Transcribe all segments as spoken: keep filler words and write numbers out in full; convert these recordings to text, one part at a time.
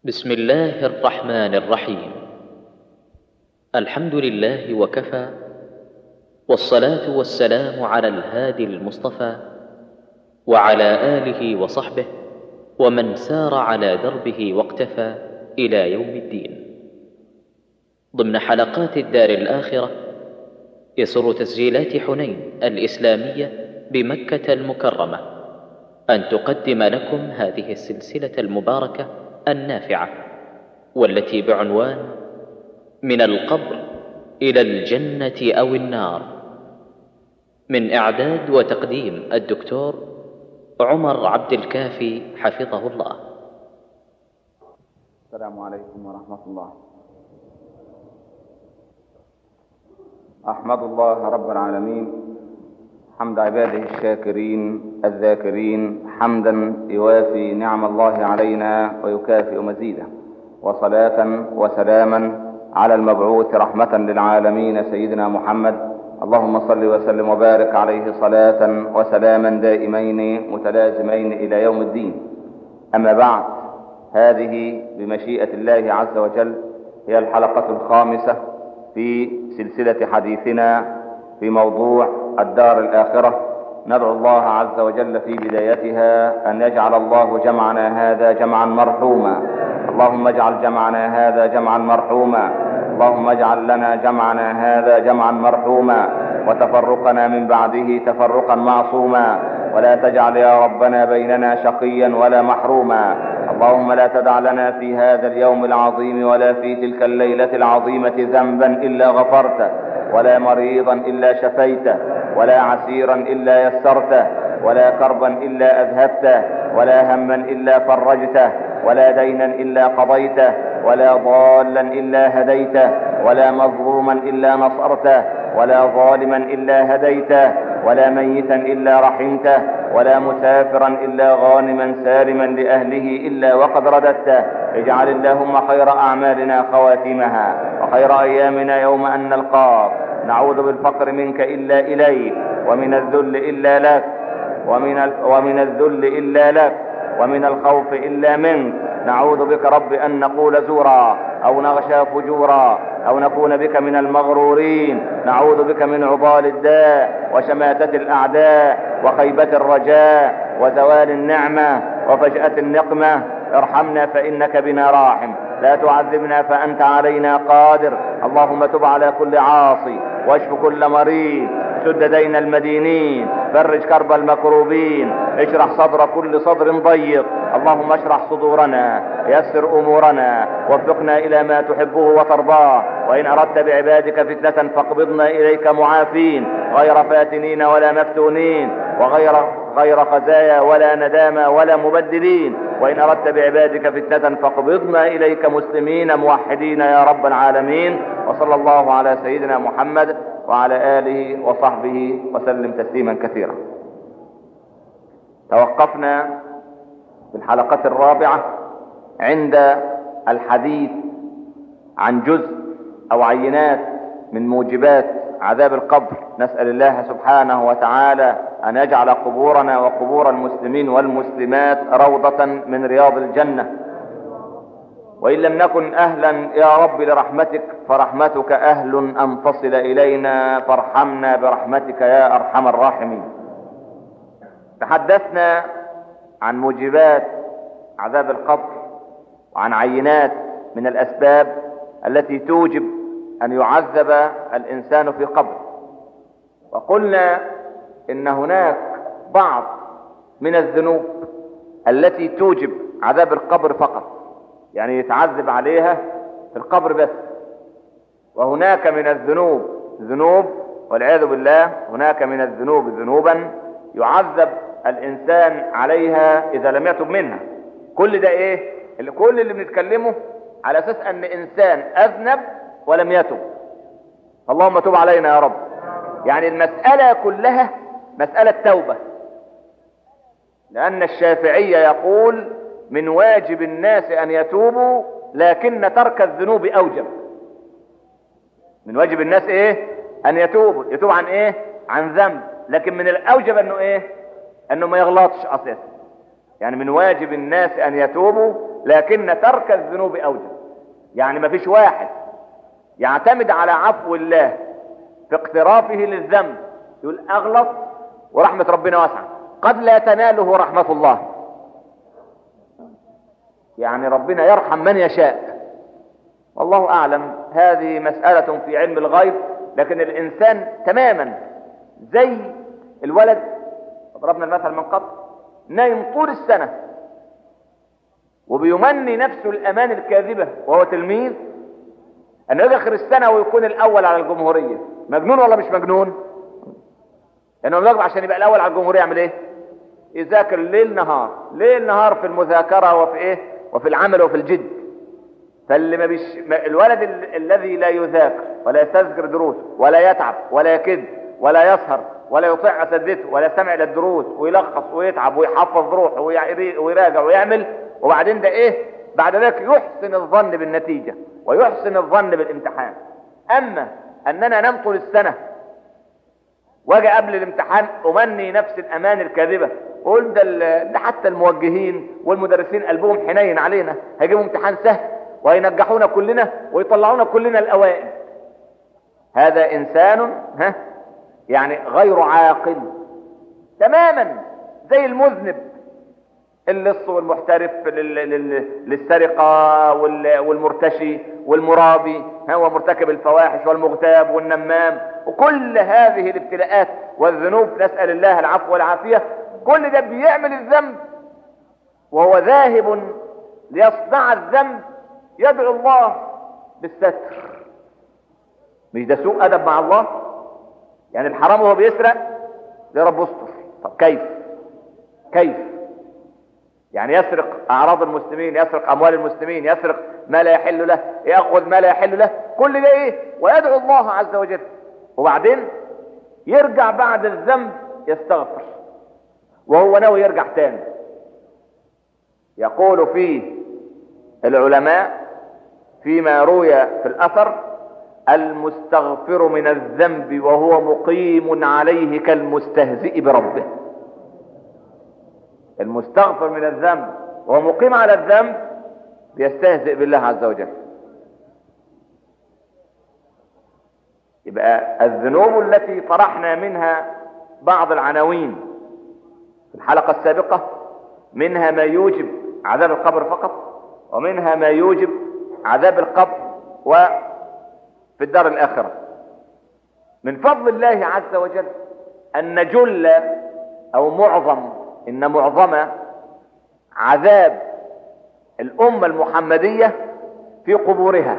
بسم الله الرحمن الرحيم. الحمد لله وكفى، والصلاة والسلام على الهادي المصطفى وعلى آله وصحبه ومن سار على دربه واقتفى إلى يوم الدين. ضمن حلقات الدار الآخرة، يسر تسجيلات حنين الإسلامية بمكة المكرمة أن تقدم لكم هذه السلسلة المباركة النافعة، والتي بعنوان من القبر إلى الجنة أو النار، من إعداد وتقديم الدكتور عمر عبد الكافي حفظه الله. السلام عليكم ورحمة الله. أحمد الله رب العالمين حمد عباده الشاكرين الذاكرين، حمدا يوافي نعم الله علينا ويكافئ مزيده، وصلاة وسلاما على المبعوث رحمة للعالمين سيدنا محمد. اللهم صل وسلم وبارك عليه صلاة وسلاما دائمين متلازمين إلى يوم الدين. أما بعد، هذه بمشيئة الله عز وجل هي الحلقة الخامسة في سلسلة حديثنا في موضوع الدار الآخرة. ندعو الله عز وجل في بدايتها أن يجعل الله جمعنا هذا جمعا مرحوما. اللهم اجعل جمعنا هذا جمعا مرحوما. اللهم اجعل لنا جمعنا هذا جمعا مرحوما، وتفرقنا من بعده تفرقا معصوما، ولا تجعل يا ربنا بيننا شقيا ولا محروما. اللهم لا تدع لنا في هذا اليوم العظيم ولا في تلك الليلة العظيمة ذنبا إلا غفرته، ولا مريضا إلا شفيته، ولا عسيرا إلا يسرته، ولا كربا إلا أذهبته، ولا هما إلا فرجته، ولا دينا إلا قضيته، ولا ضالا إلا هديته، ولا مظلوما إلا نصرته، ولا ظالما إلا هديته، ولا ميتا إلا رحمته، ولا مسافرا إلا غانما سالما لأهله إلا وقد رددته. اجعل اللهم خير أعمالنا خواتمها، وخير أيامنا يوم أن نلقاك. نعوذ بالفقر منك إلا إليك، ومن الذل إلا لك، ومن, ال... ومن الذل إلا لك، ومن الخوف إلا منك. نعوذ بك رب أن نقول زورا أو نغشى فجورا أو نكون بك من المغرورين. نعوذ بك من عضال الداء وشماتة الأعداء وخيبة الرجاء وزوال النعمة وفجأة النقمة. ارحمنا فإنك بنا راحم، لا تعذبنا فأنت علينا قادر. اللهم تب على كل عاصي، واشف كل مريض، سد دين المدينين، فرج كرب المكروبين، اشرح صدر كل صدر ضيق. اللهم اشرح صدورنا، يسر امورنا، وفقنا الى ما تحبه وترضاه. وان اردت بعبادك فتنة فاقبضنا اليك معافين، غير فاتنين ولا مفتونين، وغير غير خزايا ولا ندامة ولا مبدلين. وان اردت بعبادك فتنة فاقبضنا اليك مسلمين موحدين يا رب العالمين. وصلى الله على سيدنا محمد وعلى آله وصحبه وسلم تسليما كثيرا. توقفنا في الحلقة الرابعة عند الحديث عن جزء أو عينات من موجبات عذاب القبر. نسأل الله سبحانه وتعالى أن يجعل قبورنا وقبور المسلمين والمسلمات روضة من رياض الجنة. وإن لم نكن أهلا يا رب لرحمتك، فرحمتك أهل أن تصل إلينا، فارحمنا برحمتك يا أرحم الراحمين. تحدثنا عن موجبات عذاب القبر وعن عينات من الأسباب التي توجب أن يعذب الإنسان في قبر. وقلنا إن هناك بعض من الذنوب التي توجب عذاب القبر فقط، يعني يتعذب عليها في القبر بس. وهناك من الذنوب ذنوب والعياذ بالله، هناك من الذنوب ذنوبا يعذب الإنسان عليها إذا لم يتب منها. كل ده إيه؟ كل اللي بنتكلمه على أساس أن إنسان أذنب ولم يتب. اللهم تب علينا يا رب. يعني المسألة كلها مسألة توبة، لأن الشافعي يقول من واجب الناس أن يتوبوا، لكن ترك الذنوب أوجب. من واجب الناس إيه؟ أن يتوبوا. يتوب عن إيه؟ عن ذنب. لكن من الأوجب أنه إيه؟ أنه ما يغلطش أساسا. يعني من واجب الناس أن يتوبوا، لكن ترك الذنوب اوجب. يعني ما فيش واحد يعتمد على عفو الله في اقترافه للذنب يقول اغلط ورحمة ربنا واسعة، قد لا تناله رحمة الله. يعني ربنا يرحم من يشاء، والله اعلم. هذه مسألة في علم الغيب. لكن الانسان تماما زي الولد، ضربنا المثل من قبل، نايم طول السنة وبيمني نفسه الامان الكاذبة وهو تلميذ انه يجي اخر السنة ويكون الاول على الجمهورية. مجنون ولا مش مجنون؟ لانه يعني عشان يبقى الاول على الجمهورية يعمل ايه؟ يذاكر ليل نهار ليل نهار في المذاكرة وفي ايه وفي العمل وفي الجد. فاللي ما بيش الولد ال... الذي لا يذاكر ولا يستذكر دروس ولا يتعب ولا يكد ولا يسهر ولا يطيع اساتذته ولا يستمع الى الدروس ويلخص ويتعب ويحفظ روحه ويع- ويراجع ويعمل، وبعدين ده ايه بعد ذلك يحسن الظن بالنتيجة ويحسن الظن بالامتحان. اما اننا ننام طول السنة واجي قبل الامتحان امني نفس الامان الكاذبة وقول ده, ده حتى الموجهين والمدرسين قلبهم حنين علينا، هيجيبوا امتحان سهل وينجحونا كلنا ويطلعونا كلنا الاوائل. هذا انسان ها يعني غير عاقل تماما، زي المذنب اللص والمحترف للسرقة والمرتشي والمرابي ومرتكب الفواحش والمغتاب والنمام وكل هذه الابتلاءات والذنوب، نسأل الله العفو والعافية. كل ده بيعمل الذنب وهو ذاهب ليصنع الذنب يدعو الله بالستر. مش ده سوء أدب مع الله؟ يعني الحرام وهو بيسرق يا رب استر. طب كيف كيف يعني يسرق اعراض المسلمين، يسرق اموال المسلمين، يسرق ما لا يحل له، ياخذ ما لا يحل له، كل ده ايه ويدعو الله عز وجل، وبعدين يرجع بعد الذنب يستغفر وهو ناوي يرجع تاني. يقول فيه العلماء فيما روي في الاثر: المستغفر من الذنب وهو مقيم عليه كالمستهزئ بربه. المستغفر من الذنب وهو مقيم على الذنب بيستهزئ بالله عز وجل. يبقى الذنوب التي طرحنا منها بعض العناوين في الحلقة السابقة، منها ما يوجب عذاب القبر فقط، ومنها ما يوجب عذاب القبر وفي الدار الآخرة. من فضل الله عز وجل أن جل أو معظم إن معظم عذاب الأمة المحمدية في قبورها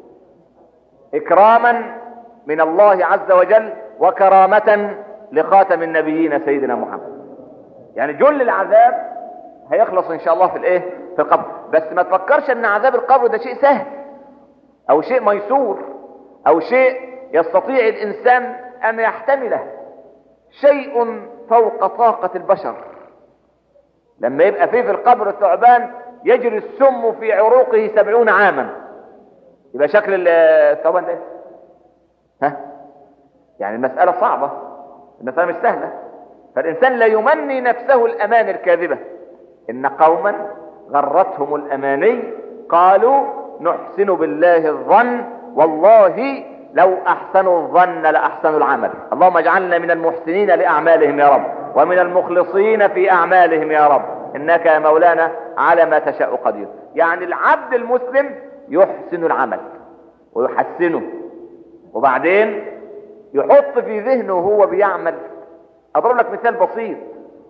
إكراما من الله عز وجل وكرامة لخاتم النبيين سيدنا محمد. يعني جل العذاب هيخلص إن شاء الله في الإيه في القبر. بس ما تفكرش أن عذاب القبر ده شيء سهل أو شيء ميسور أو شيء يستطيع الإنسان أن يحتمله، شيء فوق طاقة البشر. لما يبقى فيه في القبر ثعبان يجري السم في عروقه سبعون عاما، يبقى شكل الثعبان ده ها يعني المسألة صعبة، المسألة مش سهلة. فالإنسان لا يمني نفسه الأمان الكاذبة. إن قوما غرتهم الأماني قالوا نحسن بالله الظن والله لو أحسنوا الظن لأحسنوا العمل. اللهم اجعلنا من المحسنين لأعمالهم يا رب ومن المخلصين في أعمالهم يا رب، إنك يا مولانا على ما تشاء قدير. يعني العبد المسلم يحسن العمل ويحسنه، وبعدين يحط في ذهنه وهو بيعمل. أضرب لك مثال بسيط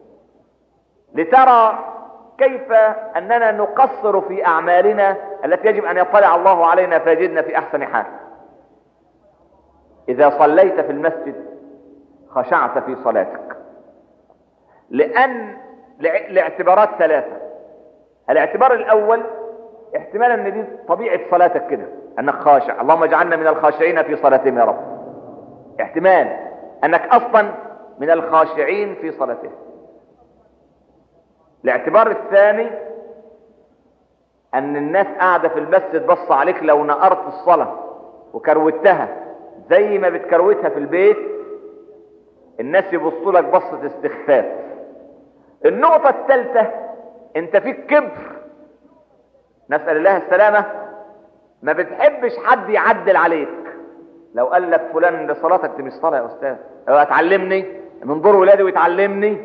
لترى كيف أننا نقصر في أعمالنا التي يجب أن يطلع الله علينا فيجدنا في أحسن حال. إذا صليت في المسجد خشعت في صلاتك، لأن لاعتبارات ثلاثة. الاعتبار الأول احتمال أن دي طبيعة صلاتك كده، أنك خاشع، اللهم اجعلنا من الخاشعين في صلاتهم يا رب. احتمال أنك أصلا من الخاشعين في صلاتهم. الاعتبار الثاني أن الناس قاعدة في المسجد بص عليك لو نقرت الصلاة وكروتها زي ما بتكروتها في البيت، الناس يبصوا لك بصة استخفاف. النقطة الثالثة انت فيك كبر نسأل الله السلامة. ما بتحبش حد يعدل عليك. لو قال لك فلان ده صلاتك دي مش صلاة يا أستاذ، لو هتعلمني من دور ولادي ويتعلمني،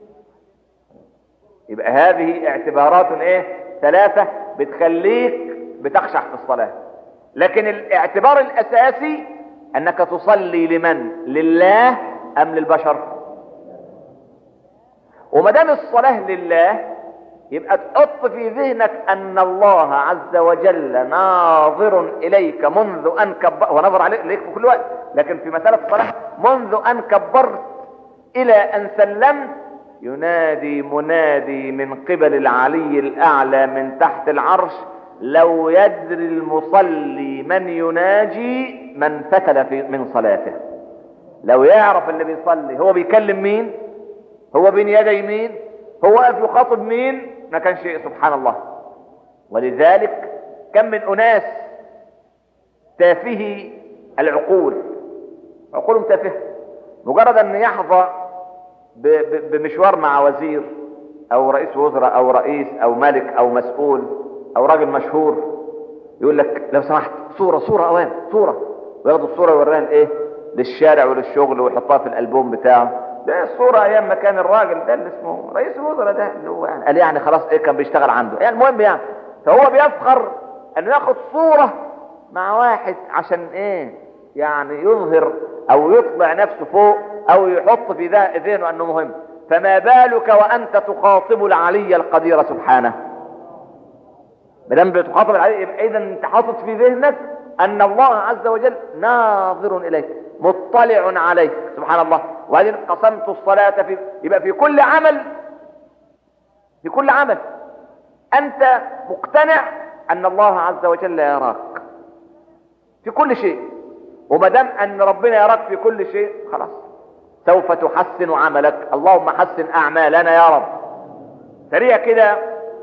يبقى هذه اعتبارات ايه ثلاثة بتخليك بتخشع في الصلاة. لكن الاعتبار الأساسي أنك تصلي لمن؟ لله أم للبشر؟ وما دام الصلاة لله يبقى تحط في ذهنك أن الله عز وجل ناظر إليك منذ أن كبرت، ونظر عليك في كل وقت، لكن في مسألة الصلاة منذ أن كبرت إلى أن سلمت ينادي منادي من قبل العلي الأعلى من تحت العرش: لو يدري المصلي من يناجي من فتل في من صلاته. لو يعرف اللي بيصلي هو بيكلم مين، هو بين يدي مين، هو واقف يخاطب مين، ما كان شيء. سبحان الله. ولذلك كم من أناس تافهي العقول، عقولهم تافهة، مجرد أن يحظى بمشوار مع وزير أو رئيس وزراء أو رئيس أو ملك أو مسؤول أو راجل مشهور، يقول لك لو سمحت صورة صورة أوان صورة، وياخدوا الصورة ويوريها لإيه؟ للشارع وللشغل ويحطها في الألبوم بتاعه. ده الصورة ايام ما كان الراجل ده اللي اسمه رئيس الوزراء ده اللي هو يعني قال يعني خلاص ايه كان بيشتغل عنده يعني المهم يعني. فهو بيفخر انه ياخد صورة مع واحد عشان ايه؟ يعني يظهر او يطلع نفسه فوق او يحط في ذهنه انه مهم. فما بالك وانت تخاطب العلي القدير سبحانه. مادام بتخاطب العلي يبقى اذا انت حاطط في ذهنك ان الله عز وجل ناظر اليك مطلع عليك سبحان الله. وبعدين قسمت الصلاة في، يبقى في كل عمل في كل عمل انت مقتنع ان الله عز وجل يراك في كل شيء. وما دام ان ربنا يراك في كل شيء خلاص سوف تحسن عملك. اللهم حسن اعمالنا يا رب. سريع كده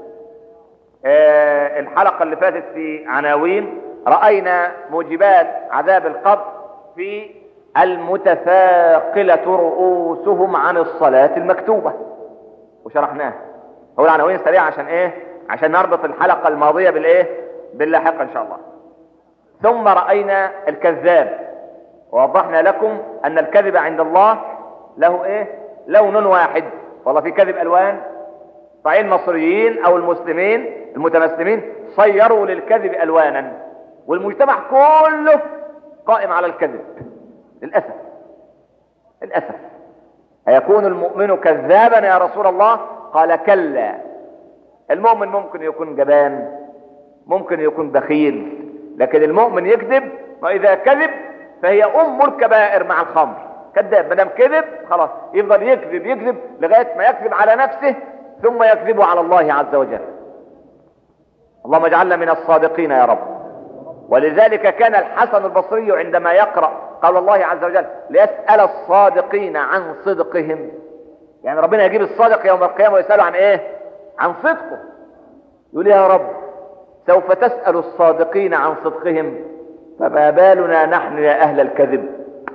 آه الحلقة اللي فاتت في عناوين رأينا موجبات عذاب القبر في المتثاقلة رؤوسهم عن الصلاة المكتوبة وشرحناها. هو العناوين سريعة عشان ايه؟ عشان نربط الحلقة الماضية بالايه؟ باللاحقة ان شاء الله. ثم رأينا الكذاب ووضحنا لكم ان الكذب عند الله له ايه؟ لون واحد. والله في كذب الوان. صحيح المصريين او المسلمين المتمسلمين صيروا للكذب الوانا، والمجتمع كله قائم على الكذب للأسف. للأسف أيكون المؤمن كذابا يا رسول الله؟ قال كلا. المؤمن ممكن يكون جبان، ممكن يكون بخيل، لكن المؤمن يكذب، وإذا كذب فهي أم الكبائر مع الخمر. كذاب مدام كذب خلاص يفضل يكذب يكذب لغاية ما يكذب على نفسه ثم يكذب على الله عز وجل. اللهم اجعلنا من الصادقين يا رب. ولذلك كان الحسن البصري عندما يقرأ قول الله عز وجل ليسأل الصادقين عن صدقهم، يعني ربنا يجيب الصادق يوم القيامة ويسأله عن ايه؟ عن صدقه. يقول يا رب سوف تسأل الصادقين عن صدقهم فما بالنا نحن يا أهل الكذب.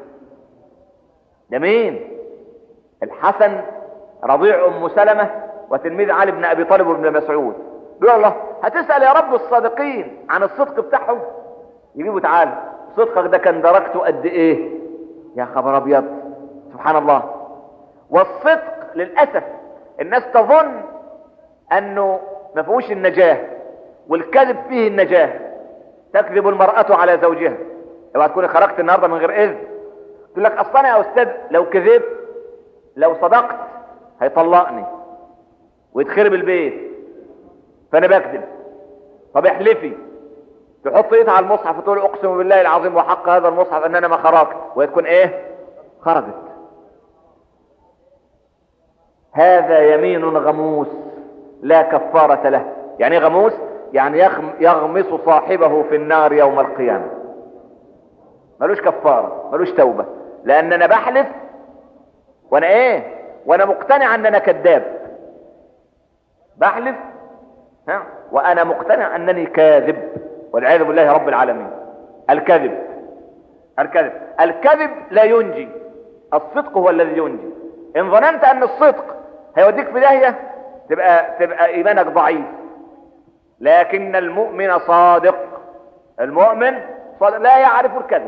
ده مين؟ الحسن رضيع أم سلمة وتلميذ علي بن أبي طالب وابن مسعود. بيقول الله هتسأل يا رب الصادقين عن الصدق بتاعهم؟ يجيبوا تعالى صدقك ده كان درجته قد ايه؟ يا خبر ابيض سبحان الله. والصدق للأسف الناس تظن انه ما فيهوش النجاة، والكذب فيه النجاة. تكذب المرأة على زوجها. لو هتكوني خرجت النهاردة من غير اذن تقول لك اصلا يا استاذ لو كذبت لو صدقت هيطلقني ويتخرب البيت فانا بكذب. طب احلفي. تحط ايدها على المصحف وتقول اقسم بالله العظيم وحق هذا المصحف ان انا ما خرجت، وتكون ايه؟ خرجت. هذا يمين غموس لا كفارة له. يعني غموس يعني يغمس صاحبه في النار يوم القيامة. ملوش كفارة ملوش توبة، لان انا بحلف وانا ايه؟ وانا مقتنع ان انا كذاب. بحلف ها وانا مقتنع انني كاذب والعياذ بالله رب العالمين. الكذب الكذب الكذب لا ينجي، الصدق هو الذي ينجي. ان ظننت ان الصدق هيوديك في داهية تبقى تبقى ايمانك ضعيف. لكن المؤمن صادق، المؤمن صادق لا يعرف الكذب.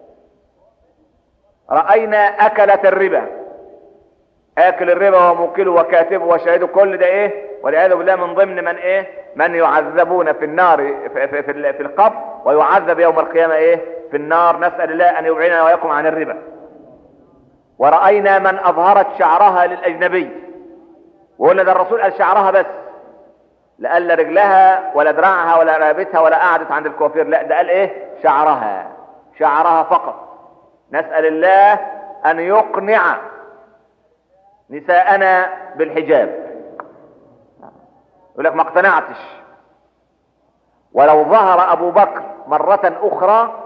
رأينا أكلة الربا، آكل الربا وموكله وكاتبه وشاهده، كل ده ايه والعياذ بالله من ضمن من ايه من يعذبون في النار في, في, في, في القبر، ويعذب يوم القيامة ايه في النار. نسأل الله ان يبعدنا وإياكم عن الربا. ورأينا من اظهرت شعرها للأجنبي، وقلنا ده الرسول قال شعرها بس، لا قال لا رجلها ولا دراعها ولا رقبتها ولا قعدت عند الكوافير، لا ده قال ايه شعرها، شعرها فقط. نسأل الله ان يقنع نساءنا بالحجاب. يقول لك ما اقتنعتش. ولو ظهر ابو بكر مرة اخرى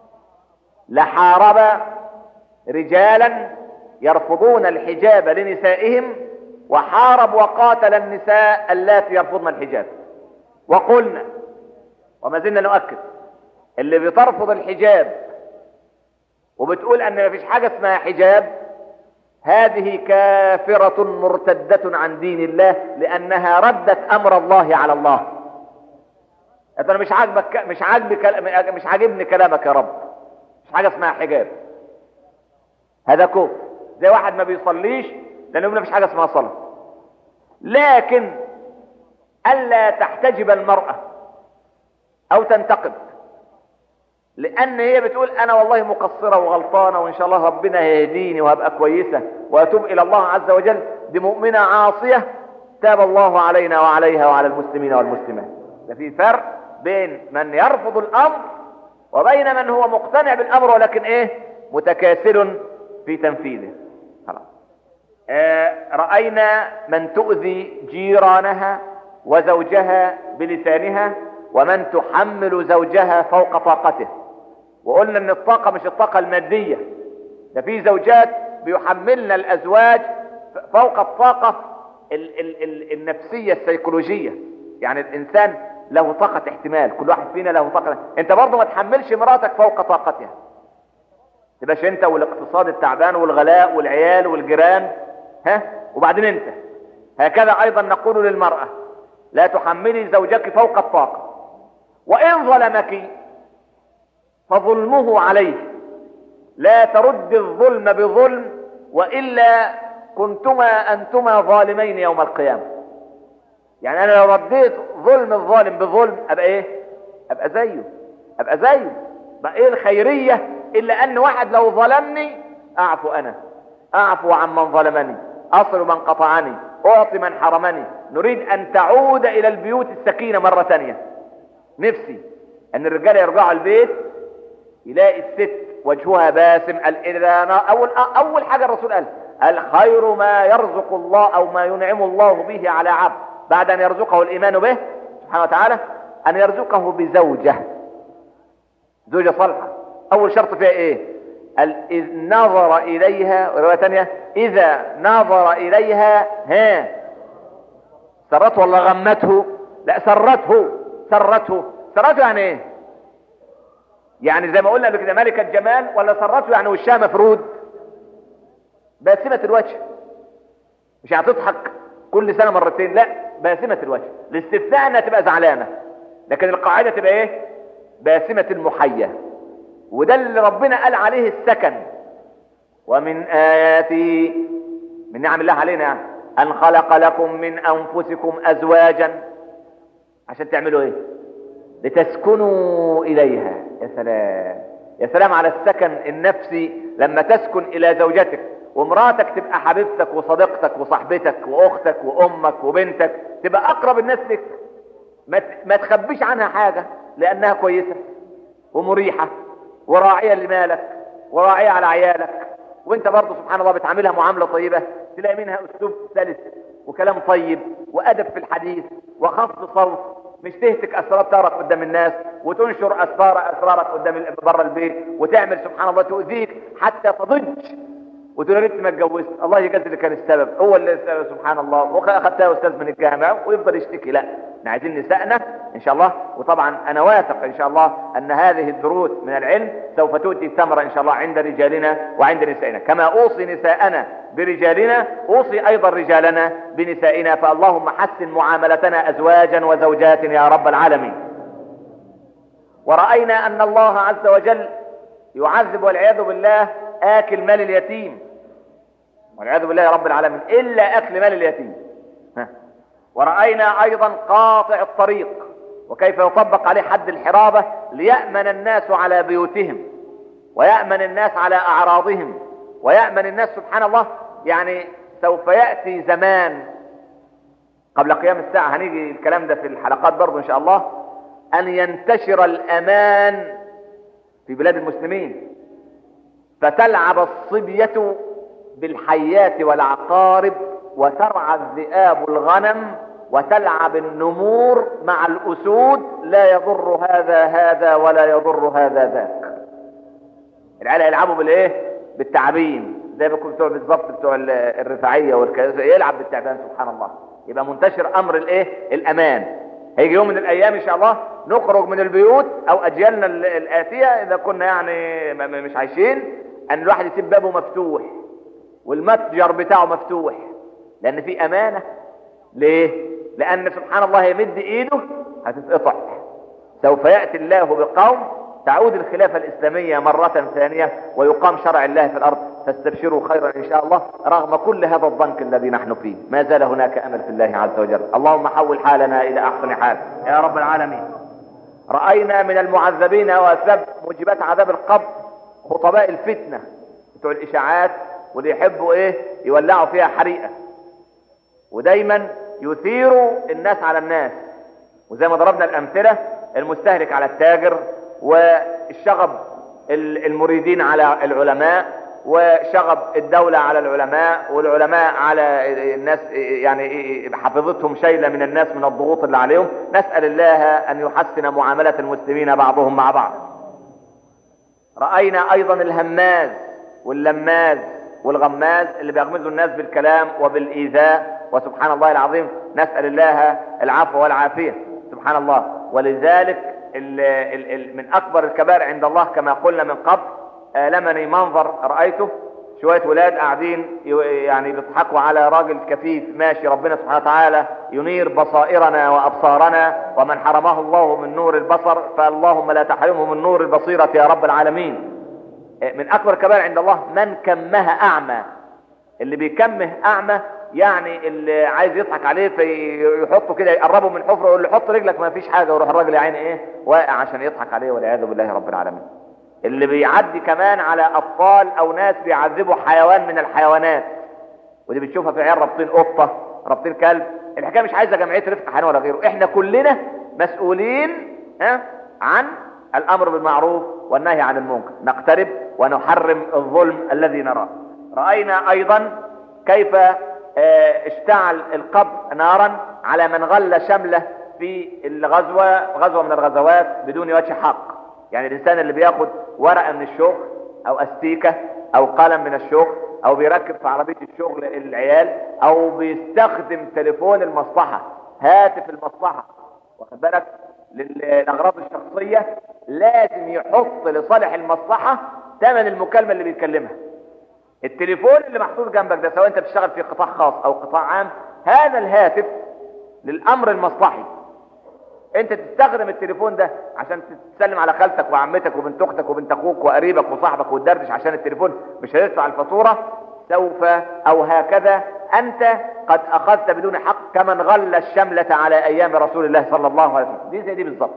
لحارب رجالا يرفضون الحجاب لنسائهم، وحارب وقاتل النساء اللاتي يرفضن الحجاب. وقلنا وما زلنا نؤكد، اللي بترفض الحجاب وبتقول ان ما فيش حاجة اسمها حجاب، هذه كافرة مرتدة عن دين الله، لانها ردت امر الله على الله. انا مش عاجبك، مش عاجبك، مش عاجبني كلامك يا رب، مش حاجة اسمها حجاب. هذا كفر. زي واحد ما بيصليش لانه ما فيش حاجة اسمها صلاة. لكن الا تحتجب المرأة او تنتقد لان هي بتقول انا والله مقصرة وغلطانة وان شاء الله ربنا هيهديني وهبقى كويسة واتوب الى الله عز وجل، دي مؤمنة عاصية تاب الله علينا وعليها وعلى المسلمين والمسلمات. ده في فرق بين من يرفض الامر وبين من هو مقتنع بالامر ولكن ايه متكاسل في تنفيذه. خلاص. آه رأينا من تؤذي جيرانها وزوجها بلسانها، ومن تحمل زوجها فوق طاقته. وقلنا ان الطاقة مش الطاقة المادية، ده في زوجات بيحملن الازواج فوق الطاقة ال ال ال النفسية السيكولوجية. يعني الانسان له طاقة احتمال، كل واحد فينا له طاقة. انت برضو ما تحملش مراتك فوق طاقتها، تبقاش انت والاقتصاد التعبان والغلاء والعيال والجيران ها وبعدين انت. هكذا ايضا نقول للمرأة لا تحملي زوجك فوق الطاقة. وان ظلمك فظلمه عليه، لا ترد الظلم بظلم، وإلا كنتما أنتما ظالمين يوم القيامة. يعني أنا لو رديت ظلم الظالم بظلم أبقى إيه؟ أبقى زيه، أبقى زيه. بقى إيه الخيرية إلا أن واحد لو ظلمني أعفو، أنا أعفو عن من ظلمني، أصل من قطعني، أعطي من حرمني. نريد أن تعود إلى البيوت السكينة مرة ثانية. نفسي أن الرجال يرجعوا البيت يلاقي الست وجهها باسم. أول, أول حاجة الرسول قال الخير ما يرزق الله أو ما ينعم الله به على عبد بعد أن يرزقه الإيمان به سبحانه وتعالى، أن يرزقه بزوجة، زوجة صالحة. أول شرط فيها إيه؟ إذ نظر إليها، ورواية ثانية إذا نظر إليها ها سرته ولا غمته؟ لا سرته، سرته سرته يعني إيه؟ يعني زي ما قلنا بكده ملكة جمال، ولا سرته يعني وشها مفرود باسمة الوجه، مش هتضحك كل سنة مرتين، لا باسمة الوجه. الاستثناء انها تبقى زعلانة، لكن القاعدة تبقى ايه؟ باسمة المحية. وده اللي ربنا قال عليه السكن. ومن آياته، من نعم الله علينا يعني، ان خلق لكم من انفسكم ازواجا، عشان تعملوا ايه؟ لتسكنوا اليها. يا سلام يا سلام على السكن النفسي لما تسكن الى زوجتك، ومراتك تبقى حبيبتك وصديقتك وصاحبتك واختك وامك وبنتك، تبقى اقرب الناس لك، ما تخبيش عنها حاجة لانها كويسة ومريحة وراعية لمالك وراعية على عيالك، وانت برضو سبحان الله بتعاملها معاملة طيبة، تلاقي منها اسلوب سلس وكلام طيب وادب في الحديث وخفض صوت، مش تهتك اسرارك قدام الناس وتنشر اسرار اسرارك قدام بره البيت، وتعمل سبحان الله تؤذيك حتى تضج وتقول يا ريت ما اتجوزت، الله يجازي اللي كان السبب، هو اللي السبب سبحان الله، واخدتها استاذ من الجامعه ويفضل يشتكي. لا، احنا عايزين نسائنا ان شاء الله. وطبعا انا واثق ان شاء الله ان هذه الدروس من العلم سوف تؤتي ثمره ان شاء الله عند رجالنا وعند نسائنا، كما اوصي نساءنا برجالنا اوصي ايضا رجالنا بنسائنا. فاللهم حسن معاملتنا ازواجا وزوجات يا رب العالمين. ورأينا ان الله عز وجل يعذب والعياذ بالله آكل مال اليتيم، والعياذ بالله يا رب العالمين، إلا أكل مال اليتيم. ها. ورأينا أيضا قاطع الطريق وكيف يطبق عليه حد الحرابة ليأمن الناس على بيوتهم ويأمن الناس على أعراضهم ويأمن الناس سبحان الله. يعني سوف يأتي زمان قبل قيام الساعة، هنيجي الكلام ده في الحلقات برضو إن شاء الله، أن ينتشر الأمان في بلاد المسلمين، فتلعب الصبية بالحيات والعقارب وترعى الذئاب الغنم وتلعب النمور مع الأسود، لا يضر هذا هذا ولا يضر هذا ذاك. العيال يلعبوا بالايه؟ بالتعابين، زي ما كنتوا بالظبط بتوع الرفاعية والكذا، يلعب بالتعبان سبحان الله. يبقى منتشر امر الايه؟ الامان. هيجي يوم من الايام ان شاء الله نخرج من البيوت او اجيالنا الاتيه اذا كنا يعني مش عايشين ان الواحد يسيب بابه مفتوح والمتجر بتاعه مفتوح، لان في امانه. ليه؟ لان سبحان الله يمد ايده هتتقطع. سوف ياتي الله بقوم تعود الخلافه الاسلاميه مره ثانيه ويقام شرع الله في الارض، فاستبشروا خيرا ان شاء الله. رغم كل هذا الضنك الذي نحن فيه ما زال هناك امل في الله عز وجل. اللهم حول حالنا الى احسن حال يا رب العالمين. راينا من المعذبين واسباب موجبات عذاب القبر خطباء الفتنه بتوع الاشاعات، واللي يحبوا ايه؟ يولعوا فيها حريقه، ودايما يثيروا الناس على الناس. وزي ما ضربنا الامثله، المستهلك على التاجر، والشغب المريدين على العلماء، وشغب الدولة على العلماء، والعلماء على الناس، يعني حفظتهم شيلة من الناس من الضغوط اللي عليهم. نسأل الله أن يحسن معاملة المسلمين بعضهم مع بعض. رأينا أيضا الهماز واللماز والغماز اللي بيغمزوا الناس بالكلام وبالإيذاء، وسبحان الله العظيم نسأل الله العفو والعافية سبحان الله. ولذلك ال ال ال من أكبر الكبائر عند الله كما قلنا من قبل، آلمني منظر رأيته شوية ولاد قاعدين يعني بيضحكوا على راجل كفيف ماشي. ربنا سبحانه وتعالى ينير بصائرنا وأبصارنا، ومن حرمه الله من نور البصر فاللهم لا تحرمه من نور البصيرة يا رب العالمين. من أكبر الكبائر عند الله من كمها أعمى. اللي بيكمه أعمى يعني اللي عايز يضحك عليه فيحطه كده، يقربه من حفره ويقول له حط رجلك ما فيش حاجه، ويروح الراجل يا عيني ايه واقع عشان يضحك عليه والعياذ بالله رب العالمين. اللي بيعدي كمان على اطفال او ناس بيعذبوا حيوان من الحيوانات، ودي بتشوفها في عيال رابطين قطه رابطين كلب. الحكايه مش عايزه جمعيه رفق حيوان ولا غيره، احنا كلنا مسؤولين ها عن الامر بالمعروف والنهي عن المنكر، نقترب ونحرم الظلم الذي نراه. راينا ايضا كيف اشتعل القبر نارا على من غل شمله في الغزوة غزوة من الغزوات بدون وجه حق. يعني الانسان اللي بياخد ورقة من الشغل او استيكة او قلم من الشغل او بيركب في عربية الشغل العيال او بيستخدم تليفون المصلحة هاتف المصلحة واخد بالك للاغراض الشخصية، لازم يحط لصالح المصلحة ثمن المكالمة اللي بيتكلمها. التليفون اللي محطوط جنبك ده سواء انت بتشتغل في قطاع خاص او قطاع عام، هذا الهاتف للامر المصلحي. انت تستخدم التليفون ده عشان تسلم على خالتك وعمتك وبنت اختك وبنت اخوك وقريبك وصاحبك وتدردش عشان التليفون مش هيدفع الفاتوره، سوف او هكذا انت قد اخذت بدون حق كمن غل الشملة على ايام رسول الله صلى الله عليه وسلم. دي زي دي بالظبط.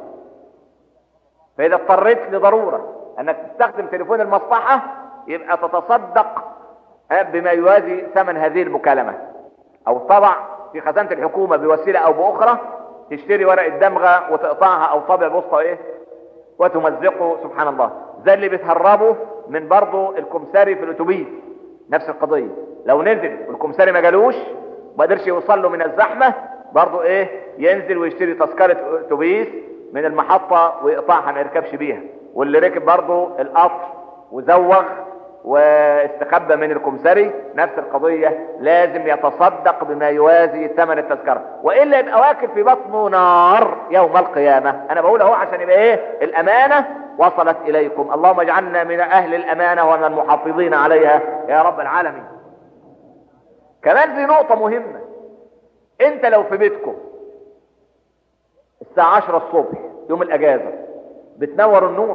فاذا اضطريت لضروره انك تستخدم تليفون المصلحه يبقى تتصدق بما يوازي ثمن هذه المكالمة، او طبع في خزانة الحكومة بوسيلة او باخرى، تشتري ورقة دمغة وتقطعها او طابع بوسطة ايه وتمزقه سبحان الله. زي اللي بيتهربوا من برضو الكمساري في الاتوبيس نفس القضية، لو نزل والكمساري ما جالوش ما قدرش يوصل له من الزحمة برضو ايه ينزل ويشتري تذكرة اتوبيس من المحطة ويقطعها ما يركبش بيها. واللي ركب برضو القطر وزوغ واستخبى من الكمسري، نفس القضية، لازم يتصدق بما يوازي ثمن التذكرة، وإلا يبقى واكل في بطنه نار يوم القيامة. أنا بقول اهو عشان يبقى إيه؟ الأمانة وصلت إليكم. اللهم اجعلنا من أهل الأمانة ومن المحافظين عليها يا رب العالمين. كمان في نقطة مهمة، أنت لو في بيتكم الساعة عشرة الصبح يوم الأجازة بتنور النور؟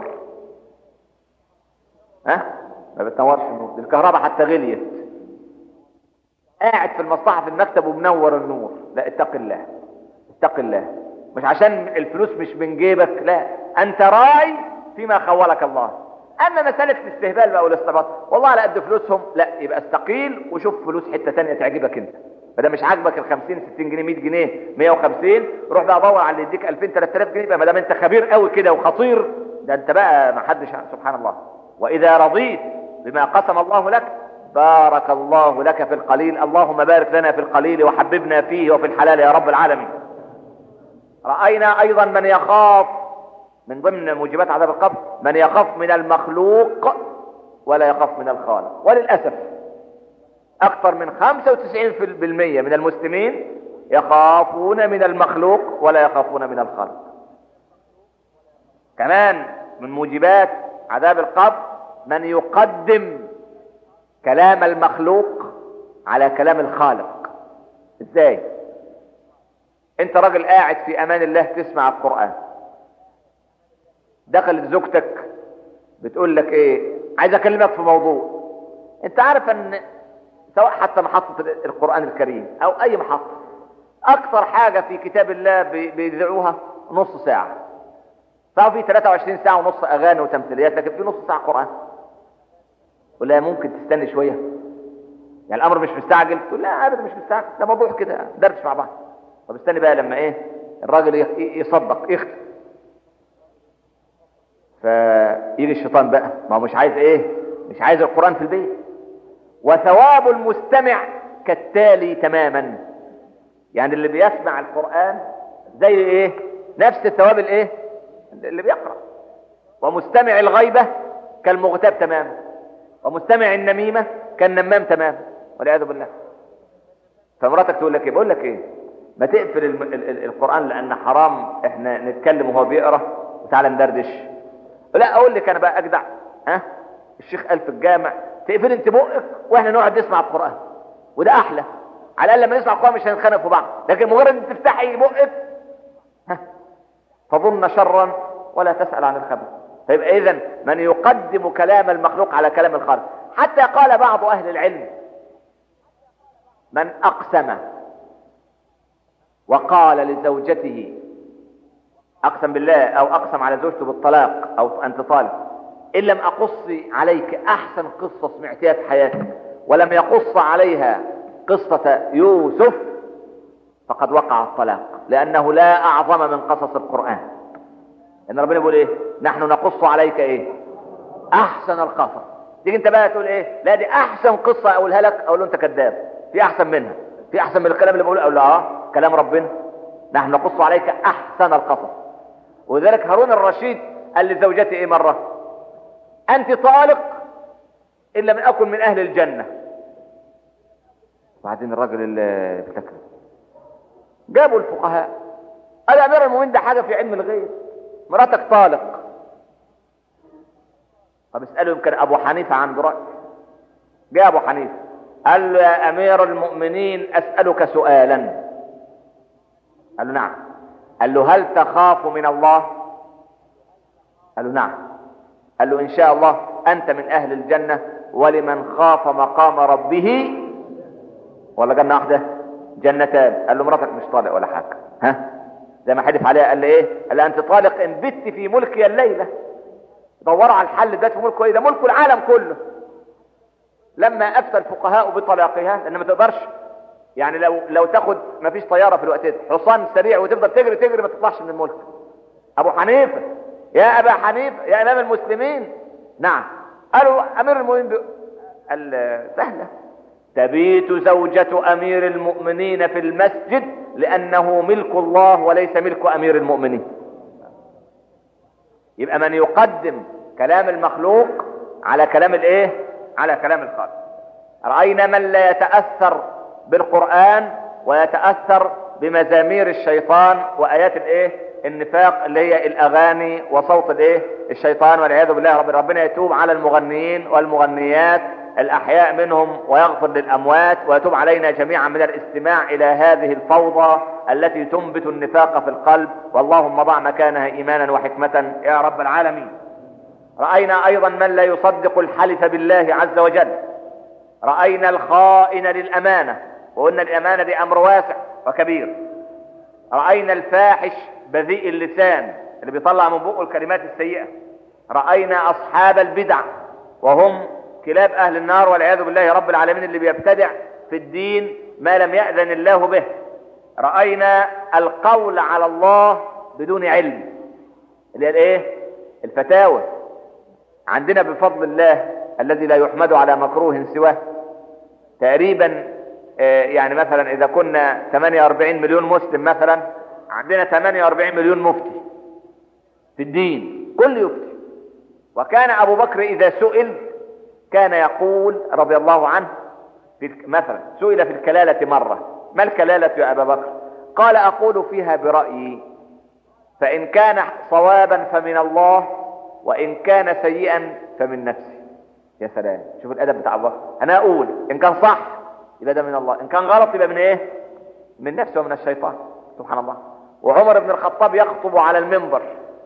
ها؟ ما بتنورش النور، الكهرباء حتى غليت، قاعد في المصلحة في المكتب ومنور النور. لا، اتق الله، اتق الله. مش عشان الفلوس مش من جيبك، لا، انت راعي فيما خولك الله. اما مسألة الاستهبال بقى والاستعباط، والله على قد فلوسهم، لا، يبقى استقيل وشوف فلوس حتة تانية تعجبك انت. فده مش عاجبك الخمسين ستين جنيه مية جنيه مية وخمسين، روح بقى دور على اللي يديك الفين تلات الاف جنيه بقى، ما دام انت خبير قوي كده وخطير، ده انت بقى ما حدش. سبحان الله. واذا رضيت بما قسم الله لك بارك الله لك في القليل. اللهم بارك لنا في القليل وحببنا فيه وفي الحلال يا رب العالمين. رأينا ايضا من يخاف من ضمن موجبات عذاب القبر، من يخاف من المخلوق ولا يخاف من الخالق. وللأسف اكثر من خمسة وتسعين بالمئة من المسلمين يخافون من المخلوق ولا يخافون من الخالق. كمان من موجبات عذاب القبر من يقدم كلام المخلوق على كلام الخالق. ازاي؟ انت راجل قاعد في امان الله تسمع القرآن، دخلت زوجتك بتقول لك ايه، عايز اكلمك في موضوع. انت عارف ان سواء حتى محطة القرآن الكريم او اي محطة، اكثر حاجة في كتاب الله بيذيعوها نص ساعة، صار في ثلاثة وعشرين ساعة ونص اغاني وتمثيليات، لكن في نص ساعة قرآن. ولا ممكن تستني شوية؟ يعني الامر مش مستعجل؟ تقول لا ابدا مش مستعجل، ده موضوع كده دردش مع بعض. طب استني بقى لما ايه الراجل يصدق يختم، فيجي الشيطان بقى، ما هو مش عايز ايه، مش عايز القرآن في البيت. وثواب المستمع كالتالي تماما، يعني اللي بيسمع القرآن زي ايه، نفس الثواب الايه اللي بيقرأ. ومستمع الغيبة كالمغتاب تماما، ومستمع النميمة كالنمام تماما، والعياذ بالله. فمراتك تقول لك ايه، بقول لك ايه، ما تقفل الم... ال... ال... القرآن لان حرام احنا نتكلم وهو بيقرأ، وتعالى ندردش. لا، اقول لك انا بقى اجدع، ها الشيخ قال في الجامع تقفل انت بقك واحنا نقعد نسمع القرآن، وده احلى. على الاقل لما نسمع القرآن مش هنتخانق في بعض، لكن مجرد ان تفتحي بقك ها فظن شرا ولا تسأل عن الخبر. فيبقى اذا من يقدم كلام المخلوق على كلام الخالق. حتى قال بعض اهل العلم من اقسم وقال لزوجته، اقسم بالله او اقسم على زوجته بالطلاق او انت طالق، ان لم اقص عليك احسن قصة سمعتها في حياتك ولم يقص عليها قصة يوسف فقد وقع الطلاق، لانه لا اعظم من قصص القرآن. ان ربنا بيقول ايه، نحن نقص عليك ايه احسن القصص. تيجي انت بقى تقول ايه، لا دي احسن قصة اقولها لك، اقول له انت كذاب، في احسن منها، في احسن من الكلام اللي بقوله. اقول له اه كلام ربنا، نحن نقص عليك احسن القصص. وذلك هارون الرشيد قال لزوجته ايه مرة، انت طالق ان لم اكن من اهل الجنة. وبعدين الراجل اللي بتكلم جابوا الفقهاء قال امير المؤمنين ده حاجة في علم الغيب، مراتك طالق. طب اسأله، يمكن ابو حنيفة عنده رأي. جاء ابو حنيفة قال له يا امير المؤمنين اسألك سؤالا. قال له نعم. قال له هل تخاف من الله؟ قال له نعم. قال له ان شاء الله انت من اهل الجنة، ولمن خاف مقام ربه ولا جنة واحدة جنتان. قال له مراتك مش طالق ولا حاجة، ها زي ما حدف عليها. قال لي ايه؟ قال لي انت طالق ان بت في ملكي الليلة. دوروا على الحل ده في ملكه ايه، ده ملك العالم كله. لما افتى الفقهاء بطلاقها، لان ما تقدرش يعني لو لو تاخد ما فيش طيارة في الوقت ده، حصان سريع وتفضل تجري تجري ما تطلعش من الملك. ابو حنيفة يا ابا حنيفة يا امام المسلمين، نعم. قالوا امير المؤمنين بي... قال سهلة، تبيت زوجة امير المؤمنين في المسجد لانه ملك الله وليس ملك امير المؤمنين. يبقى من يقدم كلام المخلوق على كلام الايه على كلام الخالق. رأينا من لا يتأثر بالقرآن ويتأثر بمزامير الشيطان وآيات الايه النفاق اللي هي الاغاني وصوت الايه الشيطان والعياذ بالله. رب ربنا يتوب على المغنيين والمغنيات الاحياء منهم ويغفر للاموات، ويتوب علينا جميعا من الاستماع الى هذه الفوضى التي تنبت النفاق في القلب، واللهم ضع مكانها ايمانا وحكمة يا رب العالمين. رأينا ايضا من لا يصدق الحلف بالله عز وجل. رأينا الخائن للامانة، وقلنا الامانة دي امر واسع وكبير. رأينا الفاحش بذيء اللسان اللي بيطلع من بقه الكلمات السيئة. رأينا اصحاب البدع وهم كلاب اهل النار والعياذ بالله رب العالمين، اللي بيبتدع في الدين ما لم يأذن الله به. رأينا القول على الله بدون علم، اللي هي الايه الفتاوى. عندنا بفضل الله الذي لا يحمد على مكروه سواه تقريبا يعني مثلا اذا كنا ثمانية وأربعين مليون مسلم مثلا، عندنا ثمانية وأربعين مليون مفتي في الدين، كل يفتي. وكان ابو بكر اذا سئل كان يقول رضي الله عنه في مثلا سئل في الكلالة مرة: ما الكلالة يا ابا بكر؟ قال: اقول فيها برأيي، فان كان صوابا فمن الله، وان كان سيئا فمن نفسي. يا سلام، شوف الادب بتاع ابو بكر. انا اقول ان كان صح يبقى ده من الله، ان كان غلط يبقى من ايه؟ من نفسه ومن الشيطان. سبحان الله. وعمر بن الخطاب يخطب على المنبر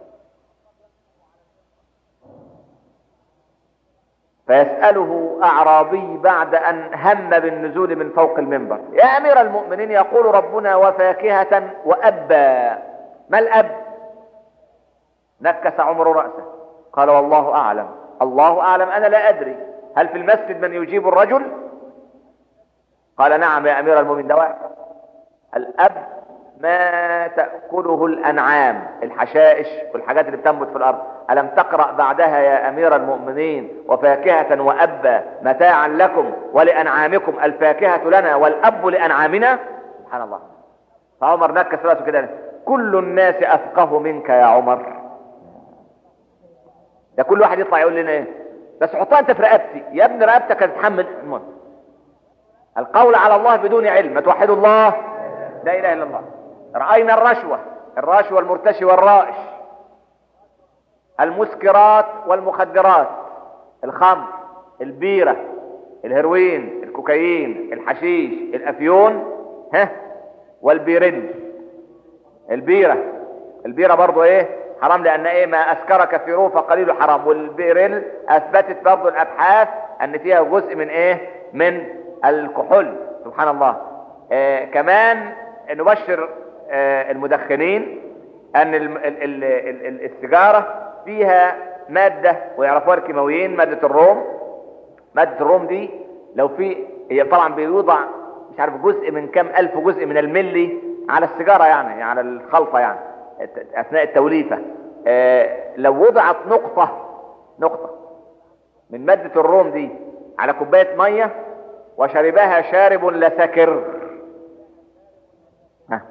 فيسأله أعرابي بعد أن هم بالنزول من فوق المنبر: يا أمير المؤمنين، يقول ربنا وفاكهة وأبا، ما الأب؟ نكس عمر رأسه قال: والله أعلم. الله أعلم، أنا لا أدري. هل في المسجد من يجيب الرجل؟ قال: نعم يا أمير المؤمنين، ده واحد. الأب ما تأكله الأنعام، الحشائش والحاجات اللي بتنبت في الأرض. ألم تقرأ بعدها يا أمير المؤمنين: وفاكهة وأبا متاعا لكم ولأنعامكم، الفاكهة لنا والأب لأنعامنا؟ سبحان الله. فعمر نكس رأسه كده: كل الناس أفقه منك يا عمر. ده كل واحد يطلع يقول لنا ايه؟ بس حطها انت في رقبتي يا ابن، رقبتك هتتحمل الموت. القول على الله بدون علم، ما توحدوا الله لا اله الا الله. رأينا الرشوة، الراشي والمرتشي والرائش، المسكرات والمخدرات، الخمر، البيرة، الهيروين، الكوكايين، الحشيش، الافيون، ها، والبيرين. البيرة البيرة برضو ايه؟ حرام، لان ايه؟ ما اسكر كثيره فقليله حرام. والبيرين اثبتت برضو الابحاث ان فيها جزء من ايه؟ من الكحول. سبحان الله. آه كمان نبشر آه المدخنين ان ال ال ال ال السيجارة فيها مادة ويعرفوها الكيماويين، مادة الروم. مادة الروم دي لو في، هي طبعا بيوضع مش عارف جزء من كم الف جزء من الملي على السيجارة، يعني على الخلطة يعني اثناء التوليفة. آه لو وضعت نقطة نقطة من مادة الروم دي على كوباية مية وشربها شارب لسكر، ها،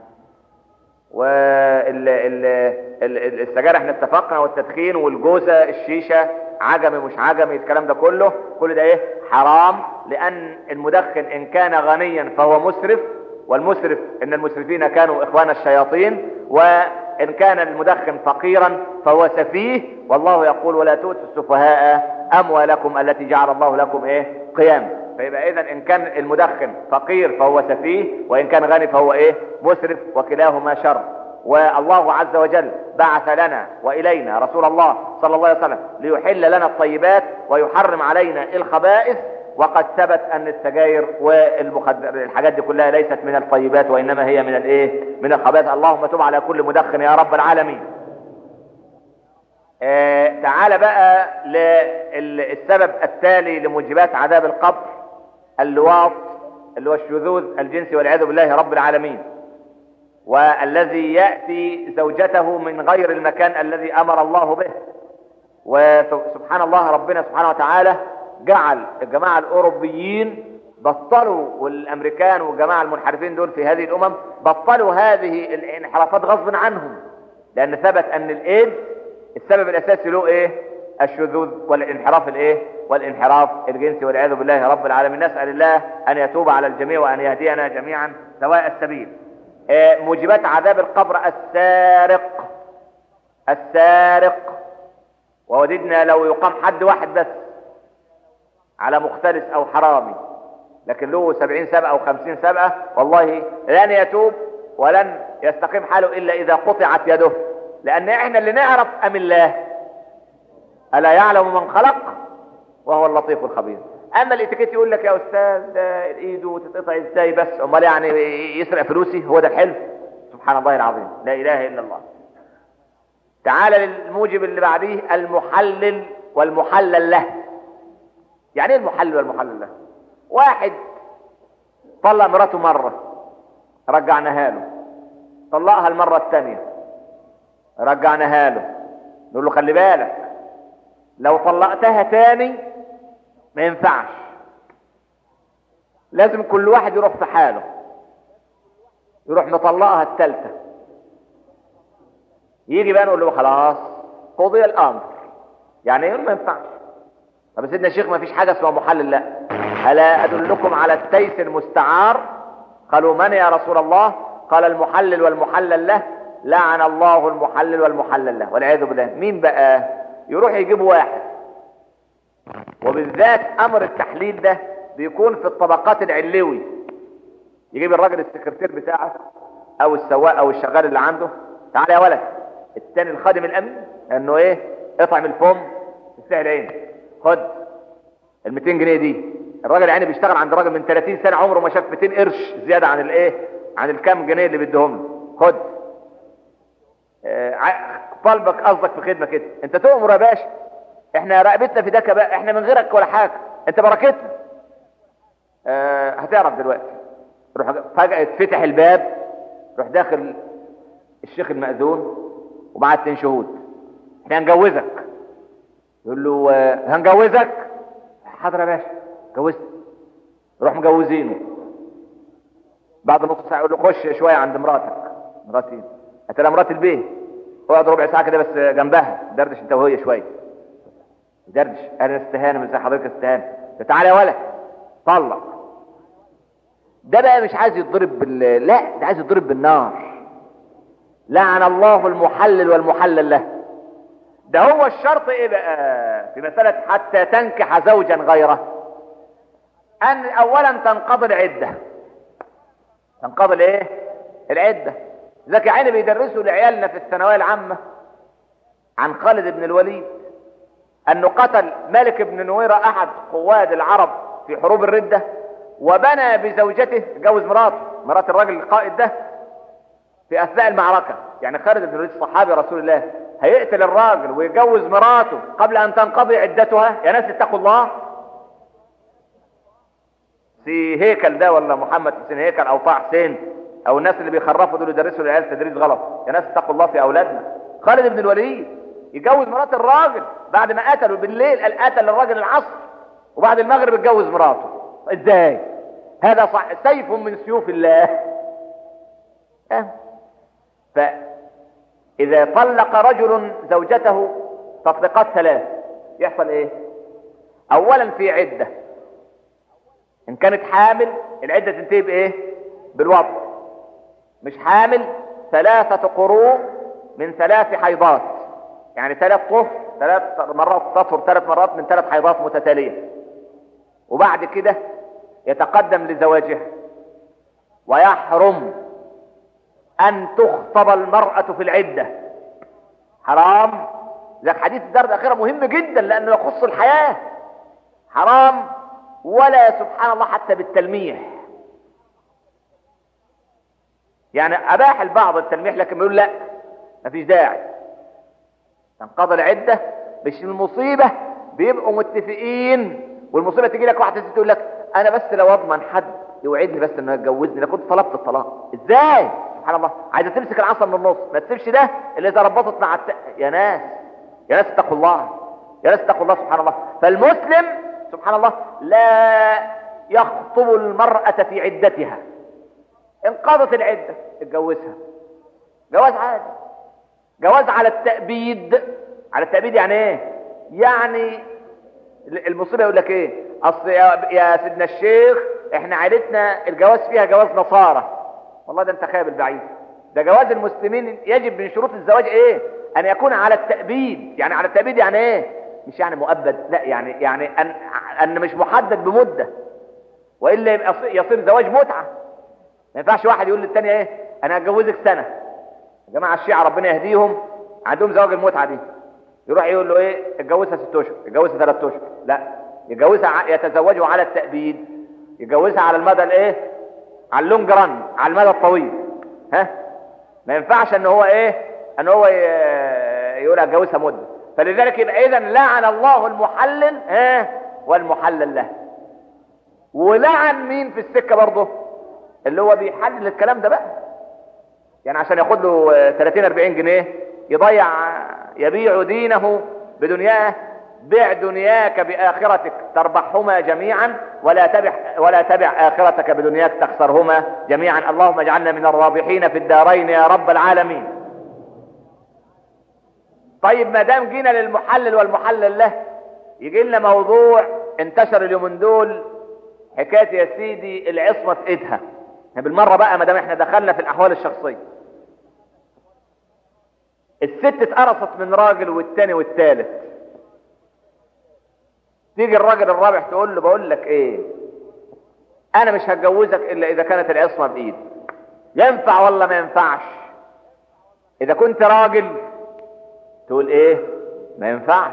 والسجارة احنا اتفقنا، والتدخين والجوزة، الشيشة، عجمي مش عجمي، الكلام ده كله كل ده ايه؟ حرام. لان المدخن ان كان غنيا فهو مسرف، والمسرف ان المسرفين كانوا اخوان الشياطين، وان كان المدخن فقيرا فهو سفيه. والله يقول: ولا تؤتوا السفهاء اموالكم التي جعل الله لكم ايه؟ قياما. فيبقى اذا ان كان المدخن فقير فهو سفيه، وان كان غني فهو ايه؟ مسرف، وكلاهما شر. والله عز وجل بعث لنا والينا رسول الله صلى الله عليه وسلم ليحل لنا الطيبات ويحرم علينا الخبائث. وقد ثبت ان السجاير والمخدر الحاجات دي كلها ليست من الطيبات، وانما هي من الايه؟ من الخبائث. اللهم تب على كل مدخن يا رب العالمين. آه تعال بقى للسبب التالي لموجبات عذاب القبر: اللواط، اللي هو الشذوذ الجنسي والعياذ بالله رب العالمين، والذي يأتي زوجته من غير المكان الذي امر الله به. وسبحان الله، ربنا سبحانه وتعالى جعل الجماعة الاوروبيين بطلوا، والامريكان والجماعة المنحرفين دول في هذه الامم بطلوا هذه الانحرافات غصب عنهم، لان ثبت ان الايدز السبب الاساسي له ايه؟ الشذوذ والانحراف الايه والانحراف الجنسي والعياذ بالله رب العالمين. نسأل الله ان يتوب على الجميع وان يهدينا جميعا سواء السبيل. موجبات عذاب القبر: السارق السارق ووددنا لو يقام حد واحد بس على مختلس او حرامي، لكن له سبعين سبقة او خمسين سبقة، والله لن يتوب ولن يستقيم حاله الا اذا قطعت يده، لان احنا اللي نعرف ام الله؟ الا يعلم من خلق وهو اللطيف الخبير. اما الاتيكيت يقول لك يا استاذ ايده تتقطع ازاي بس، امال يعني يسرق فلوسي؟ هو ده الحلم؟ سبحان الله العظيم، لا اله الا الله. تعال للموجب اللي بعديه: المحلل والمحلل له. يعني ايه المحلل والمحلل له؟ واحد طلق مراته مرة رجعناها له، طلقها المرة الثانية رجعناها له، نقول له خلي بالك لو طلقتها تاني ما ينفعش، لازم كل واحد يروح في حاله، يروح مطلقها الثالثة، يجي بقى نقول له خلاص قضي الامر. يعني ايه؟ ما ينفعش. طب سيدنا الشيخ ما فيش حاجه اسمها محلل. لا، الا ادلكم على التيس المستعار؟ قالوا من يا رسول الله؟ قال المحلل والمحلل له، لعن الله المحلل والمحلل له والعياذ بالله. مين بقى؟ يروح يجيب واحد، وبالذات امر التحليل ده بيكون في الطبقات العلوي، يجيب الراجل السكرتير بتاعه او السواق او الشغال اللي عنده، تعالى يا ولد، الثاني الخادم الامن، انه ايه؟ اطعم الفم تستاهل عين، خد ال مئتين جنيه دي. الراجل يعني بيشتغل عند راجل من ثلاثين سنة عمره ما شاف مئتين قرش زياده عن الايه؟ عن الكام جنيه اللي بيديهم له. خد آه طالبك قصدك في خدمه كده، انت تؤمر يا باشا، احنا رقبتنا في دكه بقى، احنا من غيرك ولا حاجه، انت بركتنا. آه هتعرف دلوقتي. روح فجأة يتفتح الباب، روح داخل الشيخ المأذون ومعاه اتنين شهود، احنا هنجوزك. يقول له آه هنجوزك؟ حاضر يا باشا جوزت. روح مجوزينه. بعد نص ساعه يقول له خش شويه عند مراتك. مراتي؟ قلت لها مرات البيه. اقعد ربع ساعه كده بس جنبها، دردش انت وهي شويه. دردش. انا استهانه من زي حضرتك استهانه. تعالى يا ولد طلق. ده بقى مش عايز يتضرب بال لا، ده عايز يتضرب بالنار. لعن الله المحلل والمحلل له. ده هو الشرط ايه بقى في مسألة حتى تنكح زوجا غيره؟ ان اولا تنقضي العدة. تنقضي الايه؟ العدة. ذاك يا عيني بيدرسوا لعيالنا في الثانوية العامة عن خالد بن الوليد انه قتل ملك بن نويرة احد قواد العرب في حروب الردة، وبنى بزوجته، جوز مراته، مرات الراجل القائد ده في اثناء المعركة. يعني خالد بن الوليد صحابي رسول الله هيقتل الراجل ويجوز مراته قبل ان تنقضي عدتها؟ يا ناس اتقوا الله. في هيكل ده ولا محمد حسين هيكل او طه حسين او الناس اللي بيخرفوا دول يدرسوا العيال تدريس غلط. يا ناس اتقوا الله في اولادنا. خالد بن الوليد يجوز مرات الراجل بعد ما قتله بالليل، قال قتل الراجل العصر وبعد المغرب اتجوز مراته. ازاي؟ هذا صح سيف من سيوف الله. اه. فاذا طلق رجل زوجته تطليقات ثلاث يحصل ايه؟ اولا في عدة، ان كانت حامل العدة تنتهي بايه؟ بالوضع. مش حامل ثلاثة قروء من ثلاث حيضات، يعني ثلاث طهر، ثلاث مرات تطهر ثلاث مرات من ثلاث حيضات متتالية، وبعد كده يتقدم لزواجها. ويحرم ان تخطب المرأة في العدة، حرام. ذاك حديث الدار الاخيرة مهم جدا لانه يخص الحياة. حرام. ولا سبحان الله حتى بالتلميح، يعني اباح البعض التلميح لكن بيقول لا مفيش داعي. تنقضي العدة. مش المصيبة بيبقوا متفقين والمصيبة تيجي لك واحدة تقول لك انا بس لو اضمن حد يوعدني بس انه يتجوزني لكنت طلبت الطلاق. ازاي؟ سبحان الله. عايزه تمسك العصا من النص، ما تسيبش ده اللي اذا ربطت مع الت... يا ناس يا ناس اتقوا الله، يا ناس اتقوا الله سبحان الله. فالمسلم سبحان الله لا يخطب المرأة في عدتها. انقضت العدة اتجوزها جواز عادي، جواز على التأبيد. على التأبيد يعني ايه؟ يعني المصيبه يقول لك ايه، اصل يا, يا سيدنا الشيخ احنا عائلتنا الجواز فيها جواز نصارى. والله ده انت خايب البعيد. ده جواز المسلمين يجب من شروط الزواج ايه؟ ان يكون على التأبيد. يعني على التأبيد يعني ايه؟ مش يعني مؤبد، لا، يعني يعني ان ان مش محدد بمده، والا يبقى يصير زواج متعه. ما ينفعش واحد يقول للتاني ايه انا هتجوزك سنه. يا جماعه الشيعة ربنا يهديهم عندهم زواج المتعه دي، يروح يقول له ايه اتجوزها ست اشهر، اتجوزها ثلاث اشهر. لا، يتجوزها يتزوجوا على التأبيد، يتجوزها على المدى الايه، على اللونج ران، على المدى الطويل. ها، ما ينفعش ان هو ايه ان هو يقول اتجوزها مده. فلذلك يبقى اذا لعن الله المحلل ها والمحلل له. ولعن مين في السكه برضه؟ اللي هو بيحلل الكلام ده بقى، يعني عشان ياخد له ثلاثين أربعين جنيه يضيع، يبيع دينه بدنياه. بع دنياك بآخرتك تربحهما جميعا، ولا تبع ولا تبع آخرتك بدنياك تخسرهما جميعا. اللهم اجعلنا من الرابحين في الدارين يا رب العالمين. طيب ما دام جينا للمحلل والمحلل له، يجي لنا موضوع انتشر اليومين دول، حكايه يا سيدي العصمه في ايدها. بالمره بقى ما دام احنا دخلنا في الاحوال الشخصيه، الست اتقرصت من راجل والتاني والتالت، تيجي الراجل الرابع تقول له بقول لك ايه، انا مش هتجوزك الا اذا كانت العصمه بايدي. ينفع ولا ما ينفعش؟ اذا كنت راجل تقول ايه ما ينفعش،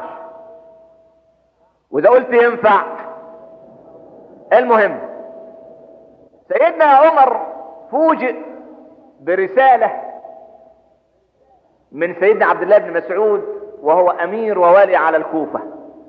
واذا قلت ينفع. المهم سيدنا عمر فوجئ برساله من سيدنا عبد الله بن مسعود وهو امير ووالي على الكوفه.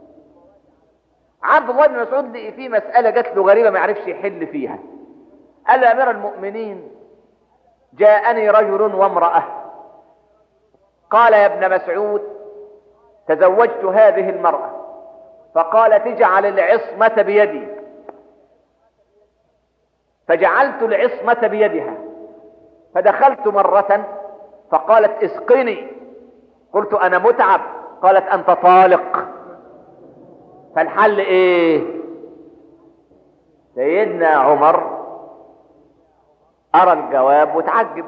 عبد الله بن مسعود لقي فيه مساله جات له غريبه ما يعرفش يحل فيها. قال يا امير المؤمنين جاءني رجل وامراه، قال يا ابن مسعود تزوجت هذه المراه، فقال تجعل العصمه بيدي، فجعلت العصمه بيدها، فدخلت مره فقالت اسقني، قلت انا متعب، قالت انت طالق، فالحل ايه؟ سيدنا عمر ارى الجواب وتعجب.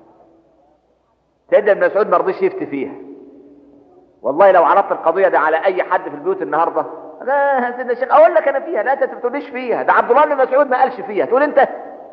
سيدنا ابن مسعود ما رضيش يفتي فيها. والله لو عرضت القضيه دي على اي حد في البيوت النهارده، لا يا سيدنا الشيخ اقول لك انا فيها، لا انت ما تقوليش فيها، ده عبد الله بن مسعود ما قالش فيها، تقول انت.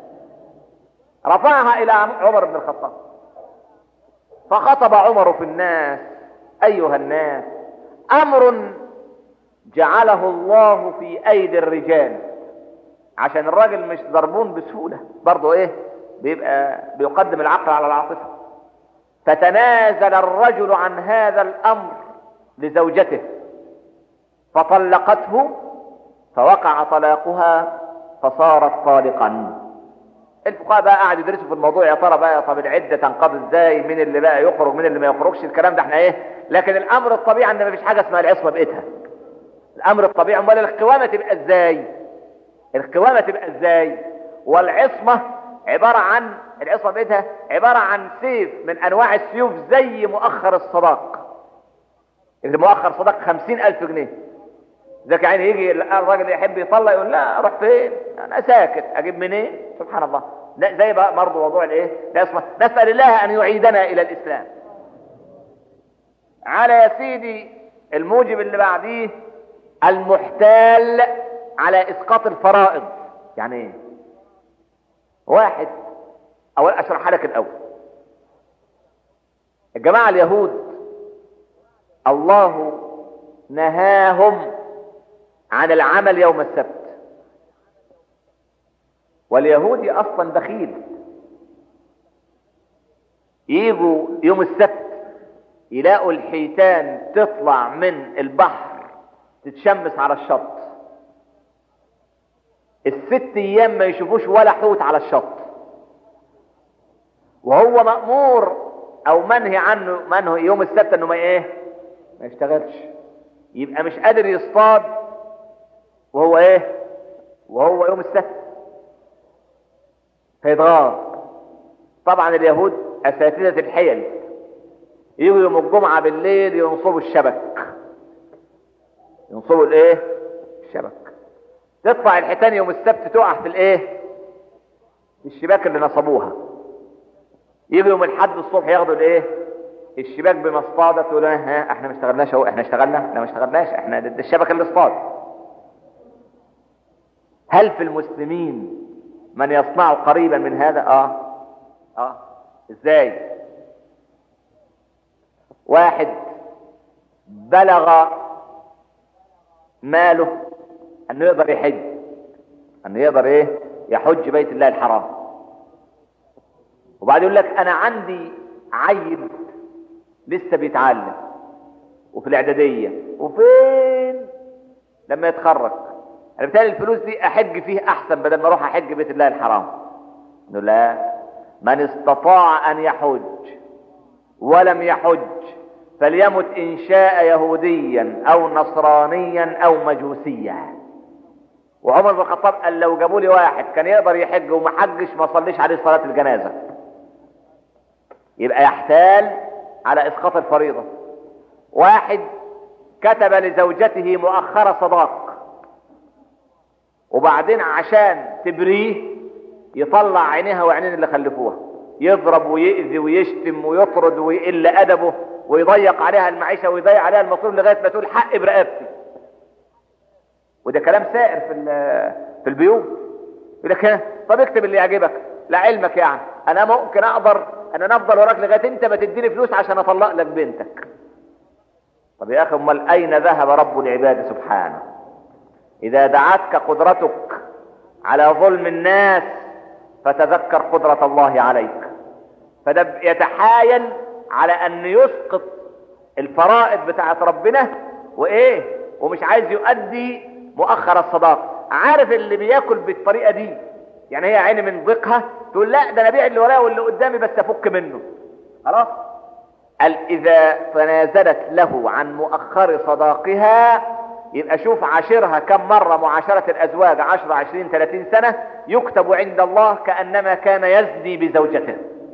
رفعها الى عمر بن الخطاب، فخطب عمر في الناس: ايها الناس، امر جعله الله في ايدي الرجال، عشان الراجل مش ضربون بسهوله برضه ايه، بيبقى بيقدم العقل على العاطفه. فتنازل الرجل عن هذا الامر لزوجته فطلقته، فوقع طلاقها فصارت طالقا. الفقهاء بقى قاعد يدرسوا في الموضوع، يا ترى بقى طب العده تنقضي ازاي، مين اللي بقى يخرج مين اللي ما يخرجش، الكلام ده احنا ايه. لكن الامر الطبيعي ان مفيش حاجه اسمها العصمه بايدها. الامر الطبيعي. امال القوامه تبقى ازاي؟ القوامه تبقى ازاي؟ والعصمه عباره عن العصمه بايدها عباره عن سيف من انواع السيوف زي مؤخر الصداق. اللي مؤخر صداق خمسين الف جنيه. ذاك يعني يجي الراجل يحب يطلق يقول لا اروح فين، انا ساكت، اجيب منين؟ سبحان الله. لا زي بقى برضه موضوع الايه؟ العصمه. نسال الله ان يعيدنا الى الاسلام. على يا سيدي الموجب اللي بعديه المحتال على اسقاط الفرائض. يعني ايه؟ واحد، اول اشرح لك الاول. الجماعه اليهود الله نهاهم عن العمل يوم السبت، واليهودي اصلا بخيل. يجوا يوم السبت يلاقوا الحيتان تطلع من البحر تتشمس على الشط، الست ايام ما يشوفوش ولا حوت على الشط، وهو مأمور او منهي عنه منه يوم السبت انه ما ايه ما يشتغلش. يبقى مش قادر يصطاد وهو ايه وهو يوم السبت، فيتغاظ. طبعا اليهود اساتذه الحيل، يجوا يوم الجمعه بالليل ينصبوا الشبك ينصبوا الايه؟ الشبك. تطلع الحيتان يوم السبت تقع في الايه؟ في الشباك اللي نصبوها. يجي يوم الحد الصبح ياخدوا الايه؟ الشباك بمصطادة. تقول ها احنا ما اشتغلناش اهو. احنا اشتغلنا؟ احنا ما اشتغلناش، احنا ده الشبكة اللي اصطاد. هل في المسلمين من يصنع قريبا من هذا؟ اه اه ازاي؟ واحد بلغ ماله انه يقدر يحج، انه يقدر ايه؟ يحج بيت الله الحرام، وبعد يقول لك انا عندي عيل لسه بيتعلم وفي الاعداديه، وفين لما يتخرج؟ انا بتهيألي الفلوس دي احج فيه احسن بدل ما اروح احج بيت الله الحرام. انه لا، من استطاع ان يحج ولم يحج فليمت ان شاء يهوديا او نصرانيا او مجوسيا. وعمر بن الخطاب قال لو جابوا لي واحد كان يقدر يحج وما حجش ما صليش عليه صلاه الجنازه. يبقى يحتال على اسقاط الفريضه. واحد كتب لزوجته مؤخر صداق، وبعدين عشان تبريه يطلع عينيها وعينين اللي خلفوها، يضرب ويأذي ويشتم ويطرد ويقل ادبه ويضيق عليها المعيشه ويضيق عليها المصروف لغايه ما تقول حق برقبتي. وده كلام سائر في في البيوت. يقول لك طب اكتب اللي يعجبك، لعلمك يعني انا ممكن اقدر ان انا افضل وراك لغايه انت ما تديني فلوس عشان اطلق لك بنتك. طب يا اخي امال اين ذهب رب العباد سبحانه؟ اذا دعتك قدرتك على ظلم الناس فتذكر قدرة الله عليك. فده يتحايل على ان يسقط الفرائض بتاعت ربنا وايه، ومش عايز يؤدي مؤخر الصداق. عارف اللي بياكل بالطريقة دي يعني هي عيني من ضيقها تقول لا ده انا ابيع اللي ورايا واللي قدامي بس افك منه خلاص. قال اذا تنازلت له عن مؤخر صداقها يبقى شوف عاشرها كم مرة معاشرة الازواج عشرة عشرين ثلاثين سنة يكتب عند الله كأنما كان يزني بزوجته.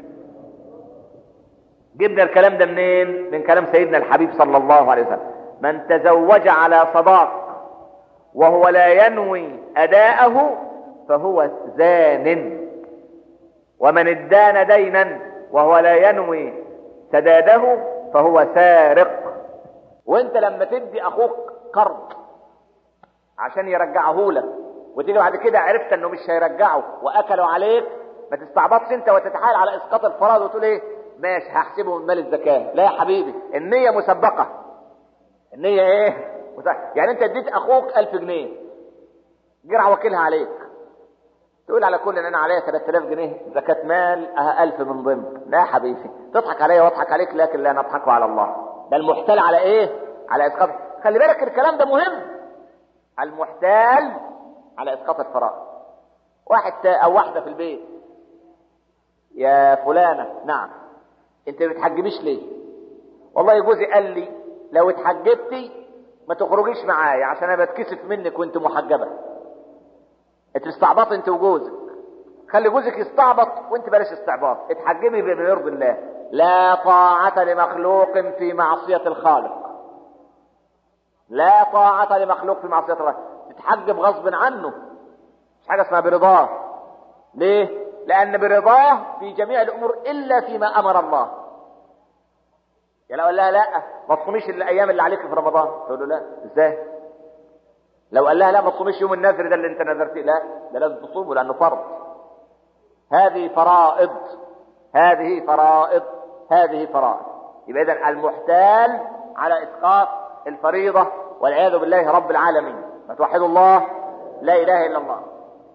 جبنا الكلام ده منين؟ من كلام سيدنا الحبيب صلى الله عليه وسلم: من تزوج على صداق وهو لا ينوي اداءه فهو زان، ومن ادان دينا وهو لا ينوي سداده فهو سارق. وانت لما تدي اخوك قرض عشان يرجعه لك وتيجي بعد كده عرفت انه مش هيرجعه واكلوا عليك، ما تستعبطش انت وتتحايل على اسقاط الفرائض وتقول ايه ماشي هحسبه من مال الزكاه. لا يا حبيبي، النيه مسبقه. النيه ايه؟ يعني انت اديت اخوك ألف جنيه جرع وكيلها عليك، تقول على كل ان انا عليا ثلاثة آلاف جنيه زكاه مال اه ألف من ضمن. لا يا حبيبي، تضحك عليا واضحك عليك لكن لا نضحك على الله. ده المحتال على ايه؟ على اسقاط. خلي بالك الكلام ده مهم. المحتال على اسقاط الفرائض. واحد او واحده في البيت: يا فلانه نعم انت ما بتحجبيش ليه؟ والله جوزي قال لي لو اتحجبتي ما تخرجيش معايا عشان انا بتكسف منك وانت محجبه. انت استعبط انت وجوزك، خلي جوزك يستعبط وانت بلاش استعباط. اتحجبي بما يرضي الله. لا طاعة لمخلوق في معصية الخالق. لا طاعة لمخلوق في معصية الله. تتحجب غصب عنه، مش حاجة اسمها برضاه. ليه؟ لأن برضاه في جميع الأمور إلا فيما أمر الله. يعني لو قال لها لا ما تصوميش الأيام اللي عليك في رمضان، تقول له لا ازاي؟ لو قال لها لا ما تصوميش يوم النذر ده اللي انت نذرتيه، لا ده لازم تصومه لأنه فرض. هذه فرائض، هذه فرائض، هذه فرائض. يبقى إذن المحتال على إسقاط الفريضة والعياذ بالله رب العالمين. ما توحدوا الله، لا إله إلا الله.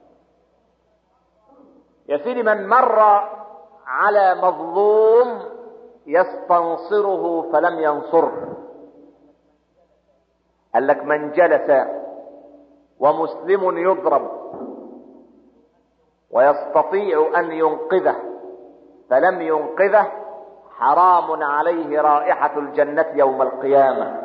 يا سيدي، من مر على مظلوم يستنصره فلم ينصره، قال لك من جلس ومسلم يضرب ويستطيع أن ينقذه فلم ينقذه حرام عليه رائحة الجنة يوم القيامة.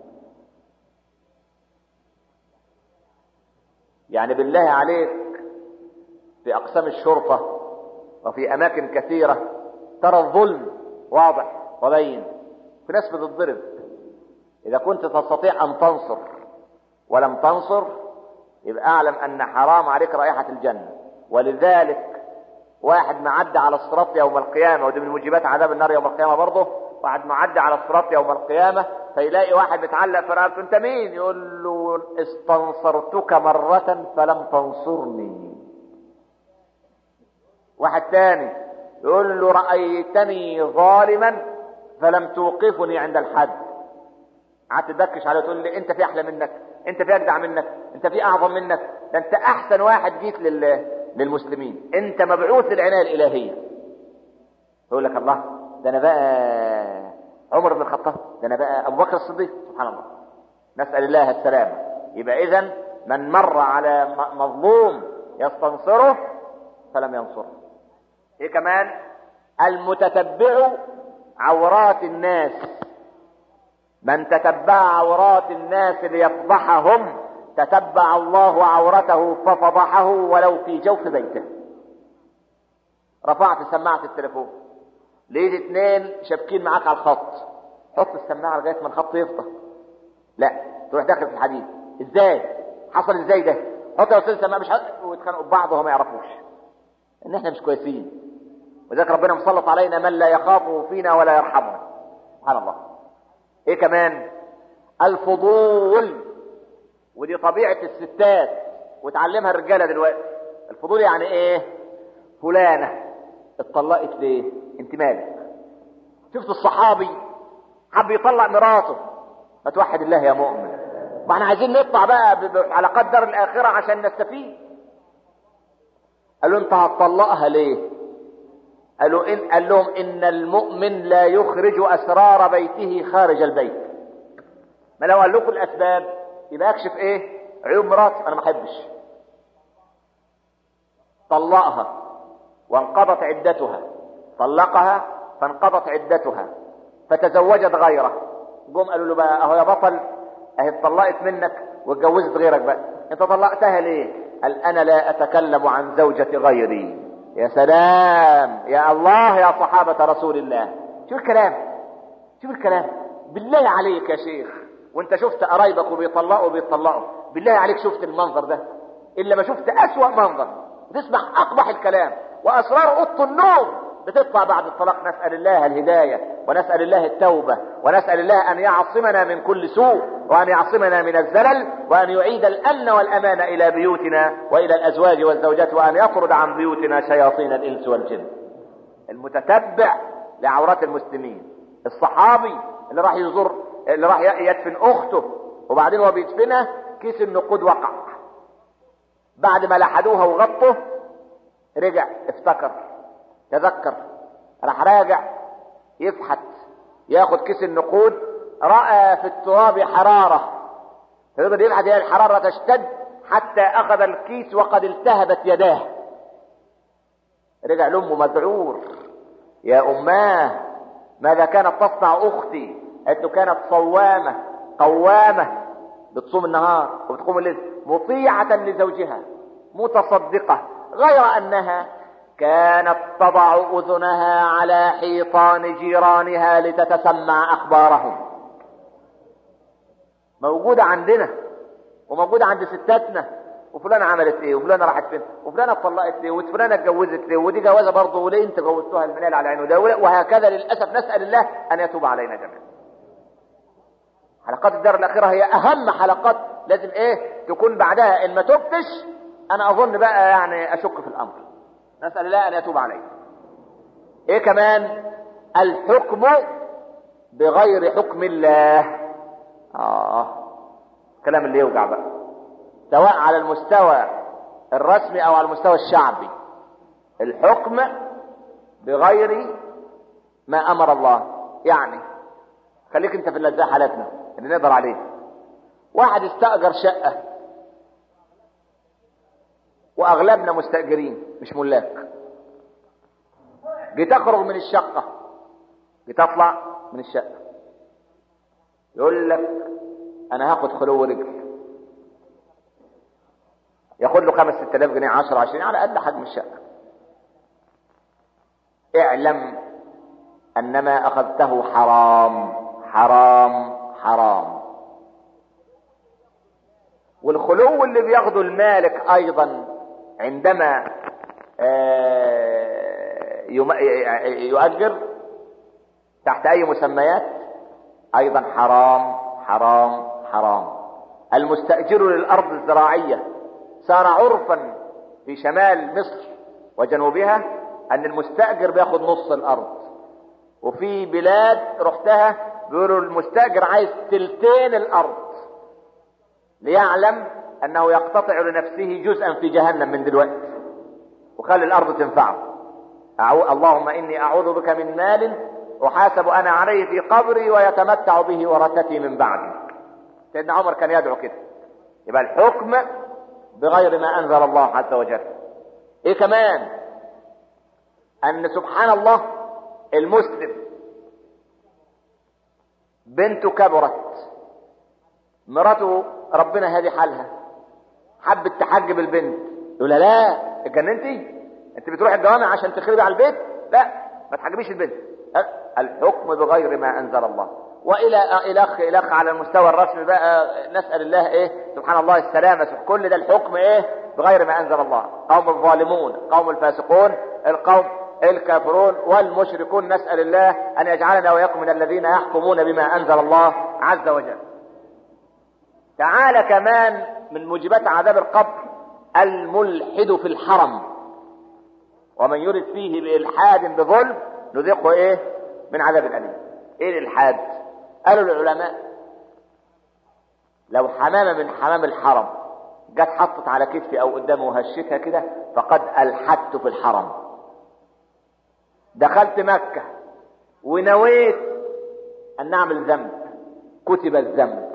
يعني بالله عليك في أقسام الشرطة وفي أماكن كثيرة ترى الظلم واضح وبين، في ناس بتضرب. إذا كنت تستطيع أن تنصر ولم تنصر يبقى اعلم ان حرام عليك رائحة الجنة. ولذلك واحد معدي على الصراط يوم القيامة، ودي من موجبات عذاب النار يوم القيامة برضه، واحد معدي على الصراط يوم القيامة فيلاقي واحد متعلق في رقبته، انت مين؟ يقول له استنصرتك مرة فلم تنصرني. واحد تاني يقول له رأيتني ظالما فلم توقفني عند الحد. قعدت تدكش عليه تقول لي انت في احلى منك، انت في اجدع منك، انت في اعظم منك، ده انت احسن واحد جيت لل... للمسلمين، انت مبعوث للعناية الالهية. يقول لك الله، ده انا بقى عمر بن الخطاب، ده انا بقى ابو بكر الصديق. سبحان الله، نسأل الله السلامة. يبقى اذا من مر على مظلوم يستنصره فلم ينصره. ايه كمان؟ المتتبع عورات الناس. من تتبع عورات الناس ليفضحهم تتبع الله عورته ففضحه ولو في جوف بيته. رفعت سماعة التليفون، لقيت اتنين شابكين معاك على الخط، حط السماعة لغاية ما الخط يفضى. لا، تروح داخل في الحديث. ازاي؟ حصل ازاي ده؟ حط يا استاذ السماعة، مش حط، ويتخانقوا ببعض وهم ما يعرفوش ان احنا مش كويسين. وذلك ربنا مسلط علينا من لا يخافه فينا ولا يرحمنا. سبحان الله. ايه كمان؟ الفضول، ودي طبيعة الستات وتعلمها الرجالة دلوقتي. الفضول يعني ايه؟ فلانة اتطلقت ليه؟ انت مالك؟ شفت الصحابي حب يطلق مراته، ما توحد الله يا مؤمن. ما احنا عايزين نطلع بقى على قدر الآخرة عشان نستفيد. قالوا انت هتطلقها ليه؟ قالوا إن قال لهم ان المؤمن لا يخرج اسرار بيته خارج البيت. ما لو قال لكم الاسباب يبقى اكشف ايه؟ عيوب مراتي، انا ما احبش. طلقها وانقضت عدتها، طلقها فانقضت عدتها فتزوجت غيره. جم قالوا له بقى اهو يا بطل، اهي اتطلقت منك واتجوزت غيرك، بقى انت طلقتها ليه؟ قال انا لا اتكلم عن زوجة غيري. يا سلام يا الله يا صحابة رسول الله، شوف الكلام، شوف الكلام. بالله عليك يا شيخ، وانت شفت قرايبك وبيطلقوا وبيطلقوا، بالله عليك شفت المنظر ده؟ الا ما شفت اسوأ منظر، تسمع اقبح الكلام واسرار اوضه النوم بتطلع بعد الطلاق. نسأل الله الهداية ونسأل الله التوبة ونسأل الله ان يعصمنا من كل سوء وان يعصمنا من الزلل وان يعيد الامن والامان الى بيوتنا والى الازواج والزوجات وان يطرد عن بيوتنا شياطين الانس والجن. المتتبع لعورات المسلمين، الصحابي اللي راح يزور، اللي راح يدفن اخته وبعدين هو بيدفنها كيس النقود وقع، بعد ما لحدوها وغطوا رجع افتكر تذكر، راح راجع يفحت ياخد كيس النقود، رأى في التراب حرارة، فيقدر يبحث هي الحرارة تشتد حتى اخذ الكيس وقد التهبت يداه. رجع لأمه مذعور، يا أماه ماذا كانت تصنع أختي؟ قالت له كانت صوامة قوامة، بتصوم النهار وبتقوم الليل، مطيعة لزوجها متصدقة، غير أنها كانت تضع أذنها على حيطان جيرانها لتتسمع أخبارهم. موجودة عندنا وموجودة عند ستاتنا، وفلانة عملت ايه وفلانة راحت فين وفلانة اتطلقت ليه وفلانة اتجوزت ليه ودي جوازة برضه وليه انت جوزتوها المنال على عينه ده، وهكذا. للأسف نسأل الله أن يتوب علينا جميعا. حلقات الدار الأخيرة هي أهم حلقات، لازم ايه تكون بعدها. إن ما تبتش أنا أظن بقى يعني أشك في الأمر. نسأل الله أن يتوب علينا. ايه كمان؟ الحكم بغير حكم الله. آه كلام اللي يوجع بقى، سواء على المستوى الرسمي أو على المستوى الشعبي. الحكم بغير ما أمر الله. يعني خليك انت في اللي حالتنا اللي نقدر عليه. واحد استأجر شقة وأغلبنا مستأجرين مش ملاك، بتخرج من الشقة بتطلع من الشقة يقول لك أنا هاخد خلو رجل، ياخد له خمس ست آلاف جنيه عشرة عشرين على قد حجم الشقة. اعلم أن ما أخذته حرام حرام حرام. والخلو اللي بياخده المالك ايضا عندما يؤجر تحت اي مسميات ايضا حرام حرام حرام. المستأجر للارض الزراعية صار عرفا في شمال مصر وجنوبها ان المستأجر بياخد نص الارض، وفي بلاد رحتها بيقولوا المستأجر عايز تلتين الارض ليعلم انه يقتطع لنفسه جزءا في جهنم من دلوقتي وخلي الارض تنفعه. أعو... اللهم اني اعوذ بك من مال احاسب انا عليه في قبري ويتمتع به ورثتي من بعدي. سيدنا عمر كان يدعو كده. يبقى الحكم بغير ما انزل الله عز وجل. ايه كمان؟ ان سبحان الله المسلم بنته كبرت، مراته ربنا هادي حالها، حبت تحجب البنت، يقول لها لا اتجننتي؟ انت بتروح الجوامع عشان تخربي على البيت؟ لا ما تحجبيش البنت. الحكم بغير ما انزل الله. والى الخ الخ على المستوى الرسمي بقى نسال الله ايه سبحان الله السلامه. كل ده الحكم ايه؟ بغير ما انزل الله. قوم الظالمون، قوم الفاسقون، القوم الكافرون والمشركون، نسال الله ان يجعلنا واياكم من الذين يحكمون بما انزل الله عز وجل. تعالى كمان من موجبات عذاب القبر الملحد في الحرم، ومن يرد فيه بإلحاد بظلم نذيقه ايه؟ من عذاب أليم. ايه الإلحاد؟ قالوا العلماء لو حمامة من حمام الحرم جت حطت على كتفي او قدامه وهشتها كده فقد ألحدت في الحرم. دخلت مكة ونويت ان نعمل ذنب كتب الذنب،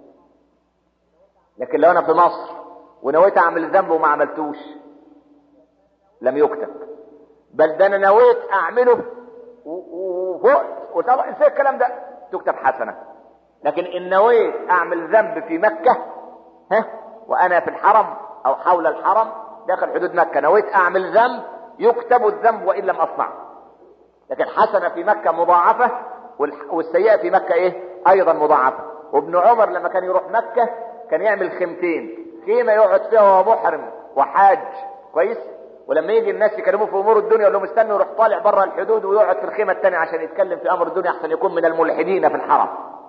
لكن لو انا في مصر ونويت اعمل ذنب وما عملتوش لم يكتب، بل ده انا نويت اعمله وفقت وطبعا ازاي الكلام ده تكتب حسنة. لكن ان نويت اعمل ذنب في مكة ها وانا في الحرم او حول الحرم داخل حدود مكة نويت اعمل ذنب يكتب الذنب وان لم اصنعه، لكن حسنة في مكة مضاعفة والسيئة في مكة ايه ايضا مضاعفة. وابن عمر لما كان يروح مكة كان يعمل خيمتين، خيمة يقعد فيها وهو محرم وحاج كويس، ولما يجي الناس يكلموه في امور الدنيا يقول لهم استنوا يروح طالع بره الحدود ويقعد في الخيمة الثانية عشان يتكلم في امر الدنيا احسن يكون من الملحدين في الحرم.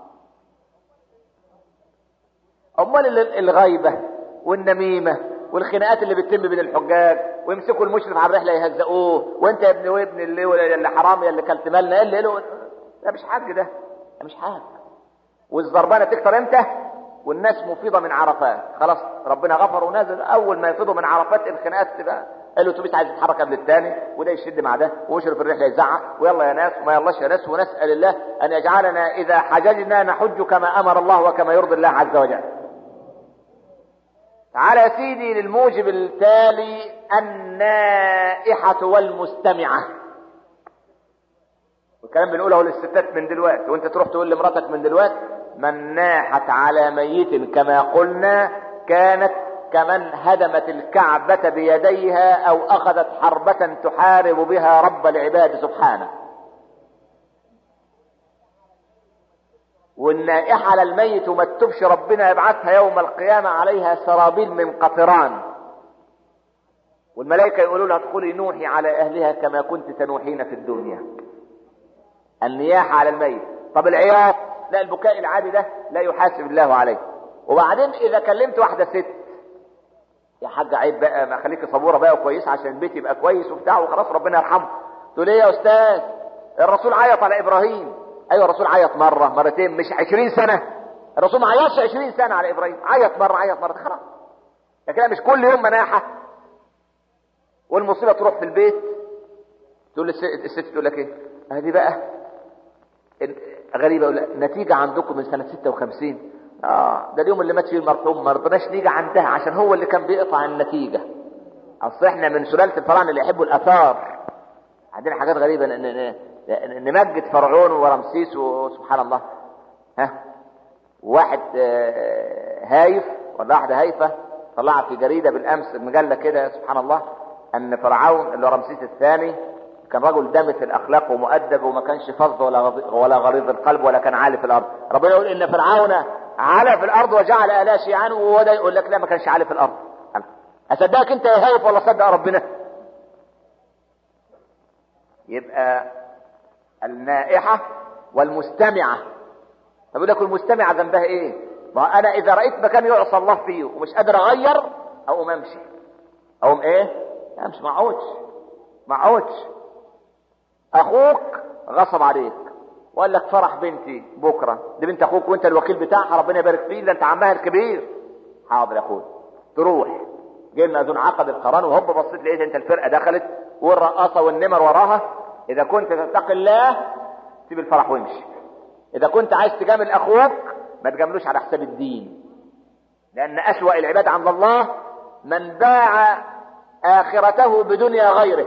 امال الغيبة والنميمة والخناقات اللي بتتم بين الحجاج ويمسكوا المشرف على الرحلة يهزقوه وانت يا ابن وابن اللي اللي حرامي اللي كلت مالنا اللي له ده مش حاج، ده ده مش حاج. والزربانة تكتر امتى؟ والناس مفيضة من عرفات، خلاص ربنا غفر ونازل اول ما يفيضوا من عرفات الخناقات تبقى الاتوبيس عايز يتحرك قبل الثاني وده يشد مع ده ويشرف الرحله يزعق ويلا يا ناس وما يلاش يا ناس. ونسال الله ان يجعلنا اذا حججنا نحج كما امر الله وكما يرضي الله عز وجل. تعالى يا سيدي للموجب التالي النائحة والمستمعة. والكلام بنقوله للستات من دلوقتي وانت تروح تقول لمراتك من دلوقتي من ناحت على ميت كما قلنا كانت كمن هدمت الكعبة بيديها او اخذت حربة تحارب بها رب العباد سبحانه. والنائحة على الميت وما تتوبش ربنا يبعثها يوم القيامة عليها سرابيل من قطران، والملائكة يقولوا لها ادخلي نوحي على اهلها كما كنت تنوحين في الدنيا. النياحة على الميت. طب العياط؟ لا، البكاء العادي ده لا يحاسب الله عليه. وبعدين اذا كلمت واحدة ست يا حاج عيب بقى ما خليكي صبورة بقى وكويس عشان البيت يبقى كويس وبتاع وخلاص ربنا يرحمه، تقول ايه يا استاذ الرسول عيط على ابراهيم. ايوه الرسول عيط مرة مرتين مش عشرين سنة. الرسول ما عيطش عشرين سنة على ابراهيم، عيط مرة عيط مرة خلاص. لكن مش كل يوم مناحة. والمصيبة تروح في البيت تقول الست تقول لك ايه هذه بقى غريبة. نتيجة عندكم من سنة ستة وخمسين اه ده اليوم اللي مات فيه المرحوم ما رضناش نيجي عندها عشان هو اللي كان بيقطع النتيجة. اصل احنا من سلالة الفراعنة اللي يحبوا الاثار، عندنا حاجات غريبة نمجد فرعون ورمسيس وسبحان الله. ها واحد هايف ولا واحدة هايفة طلعت في جريدة بالامس مجلة كده سبحان الله ان فرعون اللي هو رمسيس الثاني كان رجل دامث الاخلاق ومؤدب وما كانش فظ ولا ولا غليظ القلب ولا كان عالي في الارض. ربنا يقول ان فرعون على في الارض وجعل اهلها شيعا، وهو ده يقول لك لا ما كانش علي في الارض. اصدقك انت يا هايف ولا صدق ربنا؟ يبقى النائحة والمستمعة. فبيقول لك المستمعة ذنبها ايه؟ ما انا اذا رأيت مكان يعصى الله فيه ومش قادر اغير اقوم امشي. اقوم ايه؟ امشي. ما اقعدش ما اقعدش. اخوك غصب عليك وقال لك فرح بنتي بكره، دي بنت اخوك وانت الوكيل بتاعها، ربنا يبارك فيه، ده انت عمها الكبير. حاضر يا اخويا. تروح جه المأذون عقد القران وهوب بصيت لقيت انت الفرقه دخلت والرقاصه والنمر وراها. اذا كنت تتقي الله سيب الفرح وامشي. اذا كنت عايز تجامل اخوك ما تجاملوش على حساب الدين، لان اسوأ العباد عند الله من باع اخرته بدنيا غيره.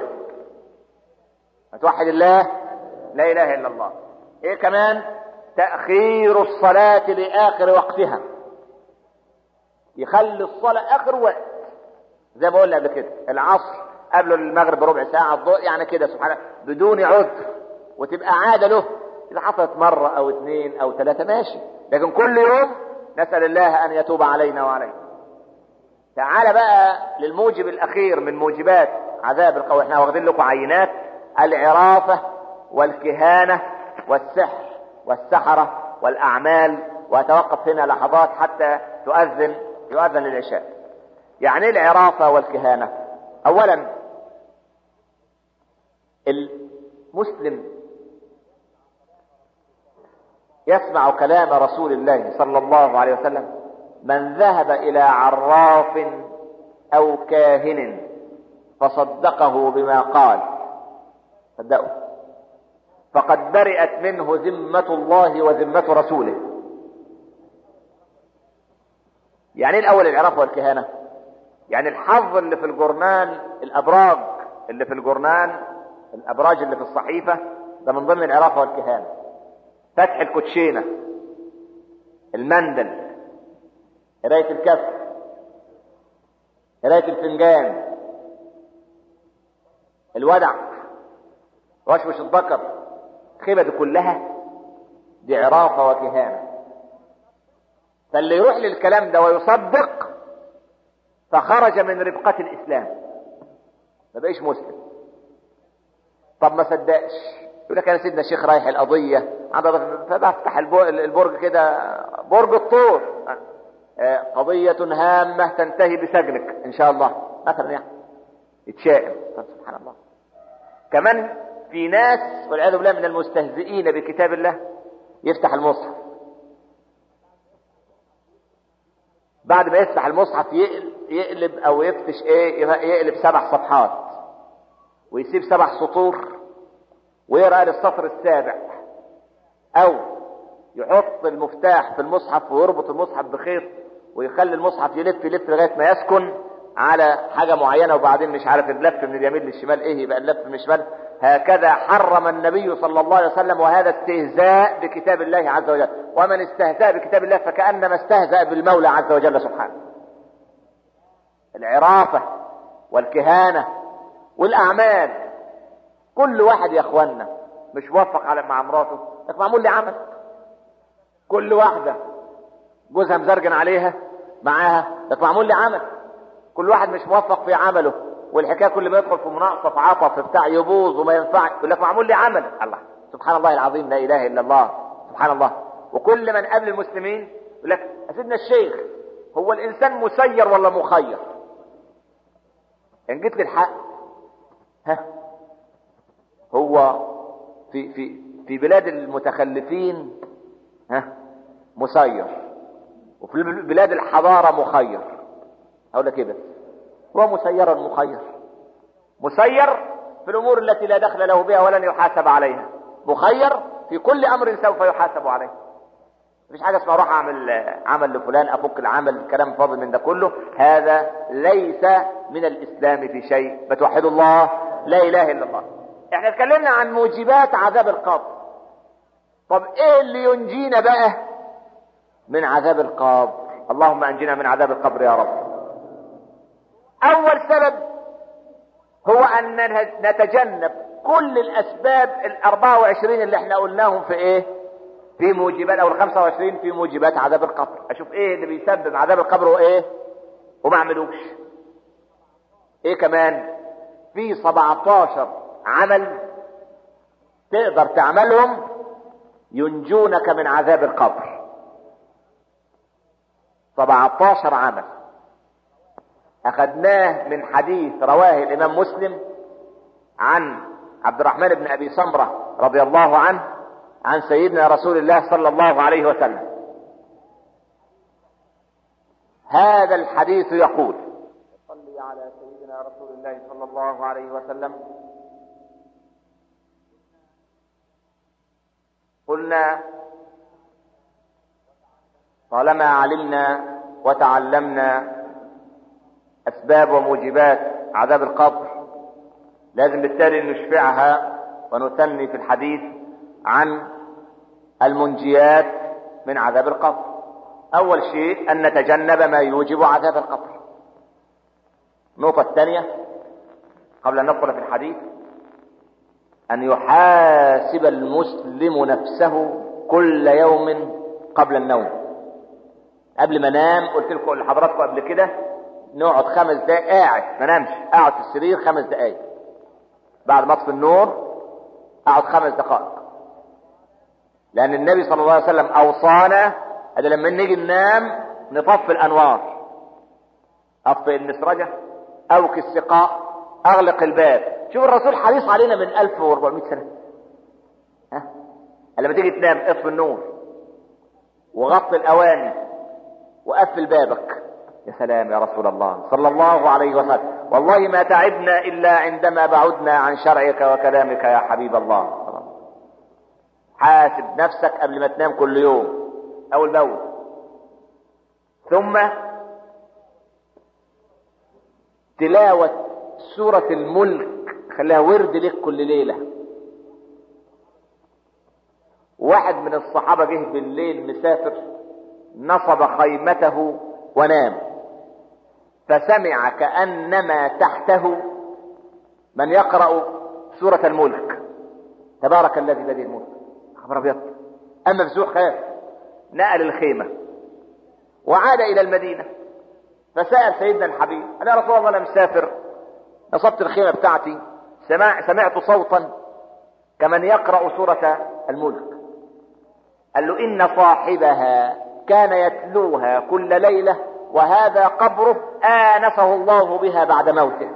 هتوحد الله؟ لا اله الا الله. ايه كمان؟ تأخير الصلاة لاخر وقتها. يخلي الصلاة اخر وقت، زي ما قلنا قبل كده العصر قبل المغرب بربع ساعة، الضوء يعني كده سبحان الله بدون عذر، وتبقى عادة له. إذا حصلت مرة أو اثنين أو ثلاثة ماشي، لكن كل يوم نسأل الله أن يتوب علينا وعليكم. تعال بقى للموجب الأخير من موجبات عذاب القبر. احنا واخدين لكم عينات: العرافة والكهانة والسحر والسحرة والأعمال. وأتوقف هنا لحظات حتى تؤذن يؤذن للعشاء. يعني العرافة والكهانة، أولا المسلم يسمع كلام رسول الله صلى الله عليه وسلم: من ذهب إلى عراف أو كاهن فصدقه بما قال صدقه فقد برئت منه ذمة الله وذمة رسوله. يعني الأول العرافة والكهانة، يعني الحظ اللي في الجرنان، الأبراج اللي في الجرنان، الأبراج اللي في الصحيفة، ده من ضمن العرافة والكهانة. فتح الكوتشينة، المندل، قراية الكف، قراية الفنجان، الودع، وشوش الذكر، الخيبة دي كلها دي عرافة وكهانة. فاللي يروح للكلام ده ويصدق فخرج من ربقة الإسلام، ما بقيش مسلم. طب ما صدقش، يقول لك انا سيدنا الشيخ رايح القضيه فبفتح البرج كده، برج الطور، قضيه هامه تنتهي بسجنك ان شاء الله مثلا، يعني يتشائم. سبحان الله. كمان في ناس والعياذ بالله من المستهزئين بكتاب الله يفتح المصحف، بعد ما يفتح المصحف يقلب او يفتش ايه، يقلب سبع صفحات ويسيب سبع سطور ويقرأ للسطر السابع، او يحط المفتاح في المصحف ويربط المصحف بخيط ويخلي المصحف يلف يلف لغايه ما يسكن على حاجه معينه، وبعدين مش عارف اللف من اليمين للشمال ايه، يبقى اللف من الشمال. هكذا حرم النبي صلى الله عليه وسلم، وهذا استهزاء بكتاب الله عز وجل. ومن استهزأ بكتاب الله فكأنما استهزأ بالمولى عز وجل سبحانه. العرافه والكهانه والاعمال، كل واحد يا اخوانا مش موفق على مع مراته لك معمول لي عمل. كل واحده جوزها مزرجن عليها معاها لك معمول لي عمل. كل واحد مش موفق في عمله، والحكايه كل ما يدخل في مناقصه عطف بتاع يبوظ وما ينفعش يقول لك معمول لي عمل. الله سبحان الله العظيم، لا اله الا الله، سبحان الله. وكل من قبل المسلمين يقول لك يا سيدنا الشيخ هو الانسان مسير ولا مخير؟ ان جيت للحق ها، هو في في في بلاد المتخلفين ها مسير، وفي بلاد الحضاره مخير. اقول لك كده، هو مسير مخير. مسير في الامور التي لا دخل له بها ولن يحاسب عليها، مخير في كل امر سوف يحاسب عليه. مفيش حاجه اسمها اروح اعمل عمل لفلان افك العمل، الكلام فاضي من ده كله. هذا ليس من الاسلام في شيء. بتوحدوا الله، لا اله الا الله. احنا اتكلمنا عن موجبات عذاب القبر. طب ايه اللي ينجينا بقى من عذاب القبر؟ اللهم انجنا من عذاب القبر يا رب. اول سبب هو ان نتجنب كل الاسباب الاربعة وعشرين اللي احنا قلناهم في ايه؟ في موجبات، او الخمسة وعشرين في موجبات عذاب القبر. اشوف ايه اللي بيسبب عذاب القبر وايه وما اعملوش. ايه كمان؟ في سبعتاشر عمل تقدر تعملهم ينجونك من عذاب القبر. سبعتاشر عمل اخذناه من حديث رواه الامام مسلم عن عبد الرحمن بن ابي سمرة رضي الله عنه عن سيدنا رسول الله صلى الله عليه وسلم. هذا الحديث يقول: صلي على سيدنا رسول الله صلى الله عليه وسلم. قلنا: طالما علمنا وتعلمنا اسباب وموجبات عذاب القبر، لازم بالتالي نشفعها ونثني في الحديث عن المنجيات من عذاب القبر. اول شيء ان نتجنب ما يوجب عذاب القبر. النقطة الثانية قبل ان ندخل في الحديث ان يحاسب المسلم نفسه كل يوم قبل النوم. قبل ما انام قلت لكم لحضراتكم قبل كده نقعد خمس دقائق قاعد، ما نامش، اقعد في السرير خمس دقائق بعد ما اطفي النور، اقعد خمس دقائق، لان النبي صلى الله عليه وسلم اوصانا ان لما نيجي ننام نطفي الانوار، اطفئ المسرجة، اوكي السقاء، اغلق الباب. شوف الرسول حريص علينا من ألف وأربعمائة سنة. ها؟ لما تيجي تنام اطفي النور وغطي الاواني وقفل بابك. يا سلام يا رسول الله صلى الله عليه وسلم، والله ما تعبنا الا عندما بعدنا عن شرعك وكلامك يا حبيب الله. حاسب نفسك قبل ما تنام كل يوم اول باول. ثم تلاوة سورة الملك، خليها ورد لك كل ليلة. واحد من الصحابة جه بالليل مسافر، نصب خيمته ونام، فسمع كأنما تحته من يقرأ سورة الملك: تبارك الذي بيده الملك. خبر ابيض. اما مفزوع خاف، نقل الخيمة وعاد الى المدينة، فسأل سيدنا الحبيب: انا يا رسول الله انا مسافر، نصبت الخيمة بتاعتي، سمع سمعت صوتا كمن يقرأ سورة الملك. قال له: ان صاحبها كان يتلوها كل ليلة، وهذا قبره آنسه الله بها بعد موته.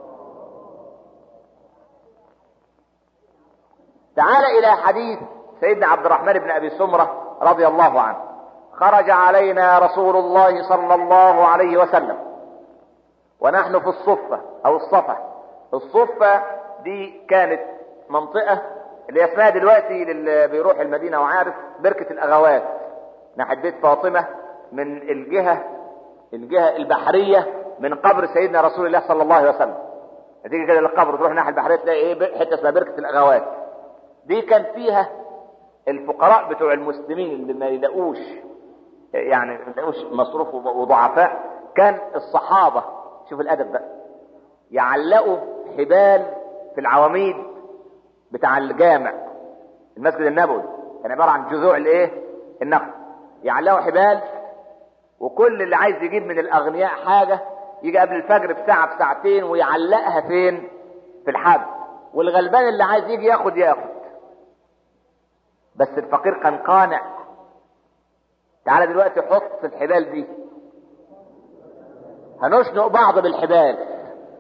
تعال الى حديث سيدنا عبد الرحمن بن ابي سمرة رضي الله عنه. خرج علينا رسول الله صلى الله عليه وسلم ونحن في الصفة او الصفة. الصفة دي كانت منطقة اللي اسمها دلوقتي اللي بيروح المدينة وعارف بركة الاغوات ناحية بيت فاطمة، من الجهة الجهة البحرية من قبر سيدنا رسول الله صلى الله عليه وسلم. تيجي كده للقبر تروح ناحية البحرية تلاقي ايه؟ حتة اسمها بركة الاغوات. دي كان فيها الفقراء بتوع المسلمين اللي ما يلاقوش يعني ما يلاقوش مصروف وضعفاء، كان الصحابة شوف الادب بقى يعلقوا حبال في العواميد بتاع الجامع المسجد النبوي، كان عبارة عن جذوع الايه؟ النخل. يعلقوا حبال، وكل اللي عايز يجيب من الاغنياء حاجة يجي قبل الفجر بساعة بساعتين ويعلقها فين؟ في الحبل. والغلبان اللي عايز يجي ياخد ياخد، بس الفقير كان قانع. تعالى دلوقتي حط في الحبال دي، هنشنق بعض بالحبال.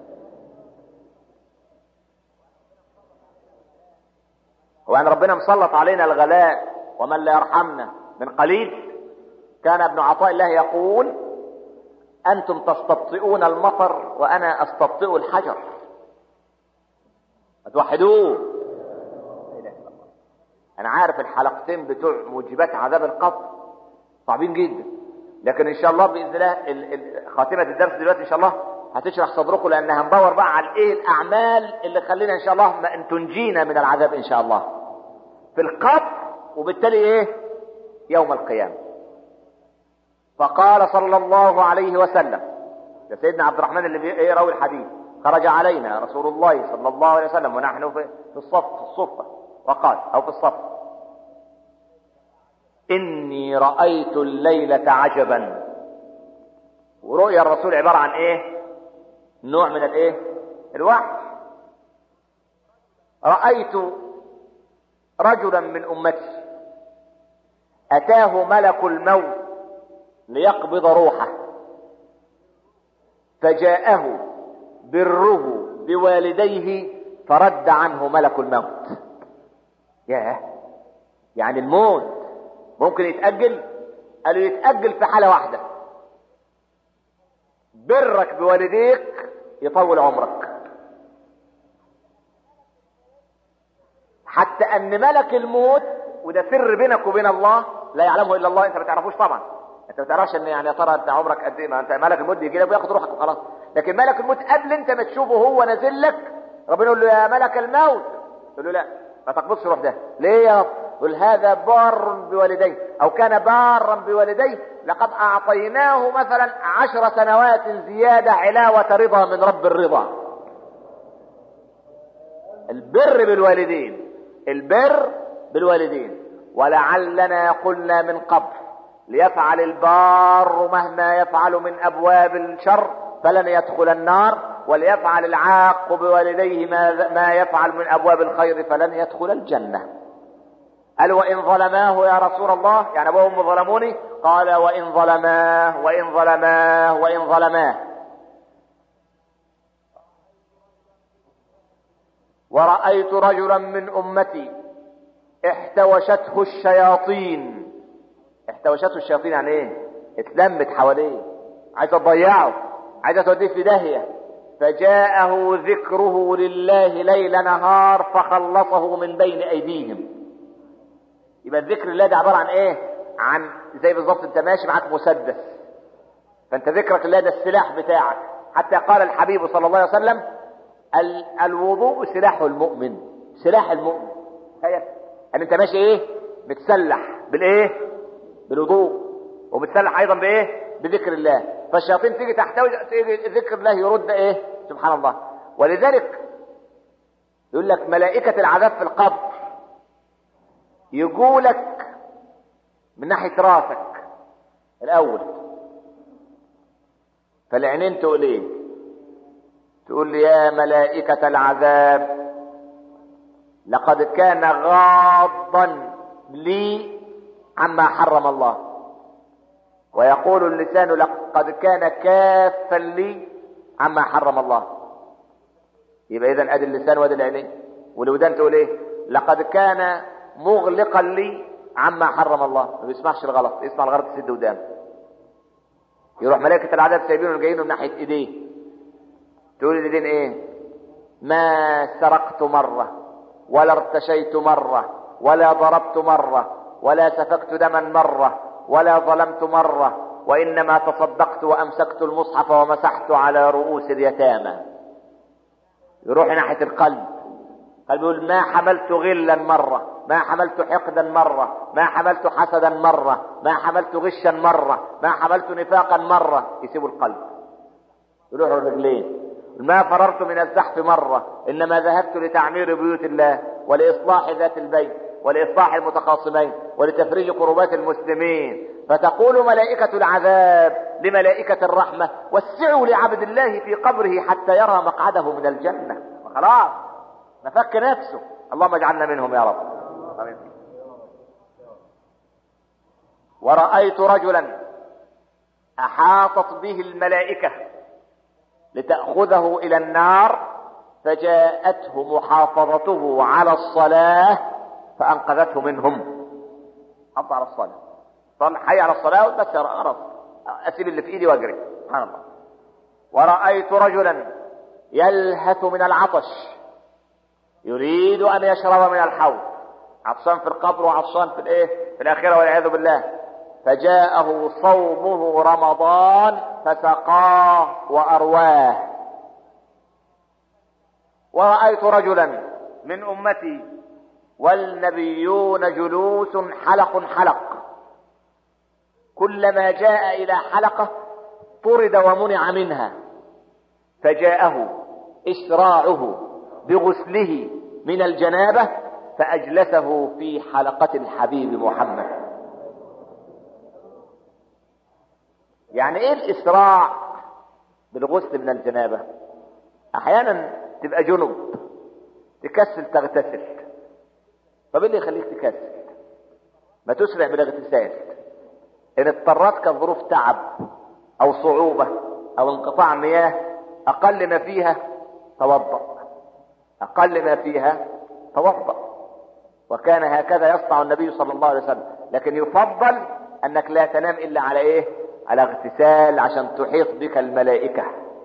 وان ربنا مسلط علينا الغلاء ومن لا يرحمنا من قليل. كان ابن عطاء الله يقول: انتم تستبطئون المطر وانا استبطئ الحجر. اتوحدوه. انا عارف الحلقتين بتوع موجبات عذاب القبر صعبين جدا، لكن ان شاء الله باذن الله خاتمة الدرس دلوقتي ان شاء الله هتشرح صدركم، لان هندور بقى على ايه الاعمال اللي خلينا ان شاء الله ما ان تنجينا من العذاب ان شاء الله في القبر، وبالتالي ايه؟ يوم القيامة. فقال صلى الله عليه وسلم، ده سيدنا عبد الرحمن اللي يروي الحديث: خرج علينا رسول الله صلى الله عليه وسلم ونحن في الصف في الصفة، وقال او في الصف: إني رأيت الليلة عجبا. ورؤيا الرسول عبارة عن إيه؟ نوع من الإيه؟ الوحي. رأيت رجلا من أمتي أتاه ملك الموت ليقبض روحه، فجاءه بره بوالديه فرد عنه ملك الموت. ياه، يعني الموت ممكن يتأجل؟ قالوا يتأجل في حالة واحدة، برك بوالديك يطول عمرك. حتى ان ملك الموت، وده سر بينك وبين الله لا يعلمه الا الله، انت ما تعرفوش طبعا، انت ما تعرفش ان يعني يا ترى انت عمرك قد ايه، ما انت ملك الموت يجي لك وياخد روحك وخلاص. لكن ملك الموت قبل انت ما تشوفه هو نازل لك، ربنا يقول له يا ملك الموت، يقول له لا ما تقبضش روح ده. ليه يا رب؟ يقول هذا بار بوالديه او كان بارا بوالديه، لقد اعطيناه مثلا عشر سنوات زياده علاوه رضا من رب الرضا. البر بالوالدين، البر بالوالدين. ولعلنا قلنا من قبل ليفعل البار مهما يفعل من ابواب الشر فلن يدخل النار، وليفعل العاق بوالديه ما يفعل من ابواب الخير فلن يدخل الجنة. قال وإن ظلماه يا رسول الله، يعني أبوهم ظلموني؟ قال وإن ظلماه وإن ظلماه وإن ظلماه. ورأيت رجلا من أمتي احتوشته الشياطين. احتوشته الشياطين يعني ايه؟ اتلمت حواليه، عايزة تضيعه، عايزة توديه في داهية. فجاءه ذكره لله ليل نهار فخلصه من بين أيديهم. يبقى الذكر لله ده عبارة عن ايه؟ عن زي بالظبط انت ماشي معاك مسدس، فانت ذكرك لله ده السلاح بتاعك. حتى قال الحبيب صلى الله عليه وسلم ال- الوضوء سلاح المؤمن. سلاح المؤمن. تخيل ان انت ماشي ايه؟ متسلح بالايه؟ بالوضوء، ومتسلح ايضا بايه؟ بذكر الله. فالشياطين تيجي تحتوي تيجي ذكر الله يرد ايه؟ سبحان الله. ولذلك يقول لك ملائكة العذاب في القبر يقولك من ناحية راسك الاول، فالعينين تقول ايه؟ تقول لي يا ملائكة العذاب لقد كان غاضا لي عما حرم الله. ويقول اللسان لقد كان كافا لي عما حرم الله. يبقى اذا ادي اللسان وادي العينين. والودان تقول ايه؟ لقد كان مغلقا لي عما حرم الله. ما بيسمعش الغلط، يسمع الغلط يسد ودانه. يروح ملائكة العذاب سايبينه جايينه من ناحية ايديه. تقول الايدين ايه؟ ما سرقت مرة ولا ارتشيت مرة ولا ضربت مرة ولا سفكت دما مرة ولا ظلمت مرة، وإنما تصدقت وأمسكت المصحف ومسحت على رؤوس اليتامى. يروح ناحية القلب. قلب يقول ما حملت غلا مرة، ما حملت حقدا مرة، ما حملت حسدا مرة، ما حملت غشا مرة، ما حملت نفاقا مرة. يسيبوا القلب. يروحوا الرجلين. ما فررت من الزحف مرة، إنما ذهبت لتعمير بيوت الله ولإصلاح ذات البيت ولإصلاح المتخاصمين ولتفريج كربات المسلمين. فتقول ملائكة العذاب لملائكة الرحمة وسعوا لعبد الله في قبره حتى يرى مقعده من الجنة. خلاص نفك نفسه. اللهم اجعلنا منهم يا رب. آمين. ورأيت رجلا أحاطت به الملائكة لتأخذه إلى النار، فجاءته محافظته على الصلاة فأنقذته منهم. حط على الصلاة، صل حي على الصلاة بس خلاص أسيب اللي في إيدي وأجري. سبحان الله. ورأيت رجلا يلهث من العطش يريد أن يشرب من الحوض، عطشان في القبر وعطشان في الإيه؟ في الآخرة والعياذ بالله. فجاءه صومه رمضان فسقاه وأرواه. ورأيت رجلا من أمتي والنبيون جلوس حلق حلق، كلما جاء إلى حلقة طرد ومنع منها، فجاءه إسراعه بغسله من الجنابة فأجلسه في حلقة الحبيب محمد. يعني ايه الاسراع بالغسل من الجنابة؟ احيانا تبقى جنب تكسل تغتسل. طب ايه اللي يخليك تكسل؟ ما تسرع بالاغتسال. ان اضطرتك ظروف تعب او صعوبة او انقطاع مياه، اقل ما فيها توضأ، اقل ما فيها توضأ. وكان هكذا يصنع النبي صلى الله عليه وسلم. لكن يفضل انك لا تنام الا على ايه؟ على اغتسال، عشان تحيط بك الملائكة.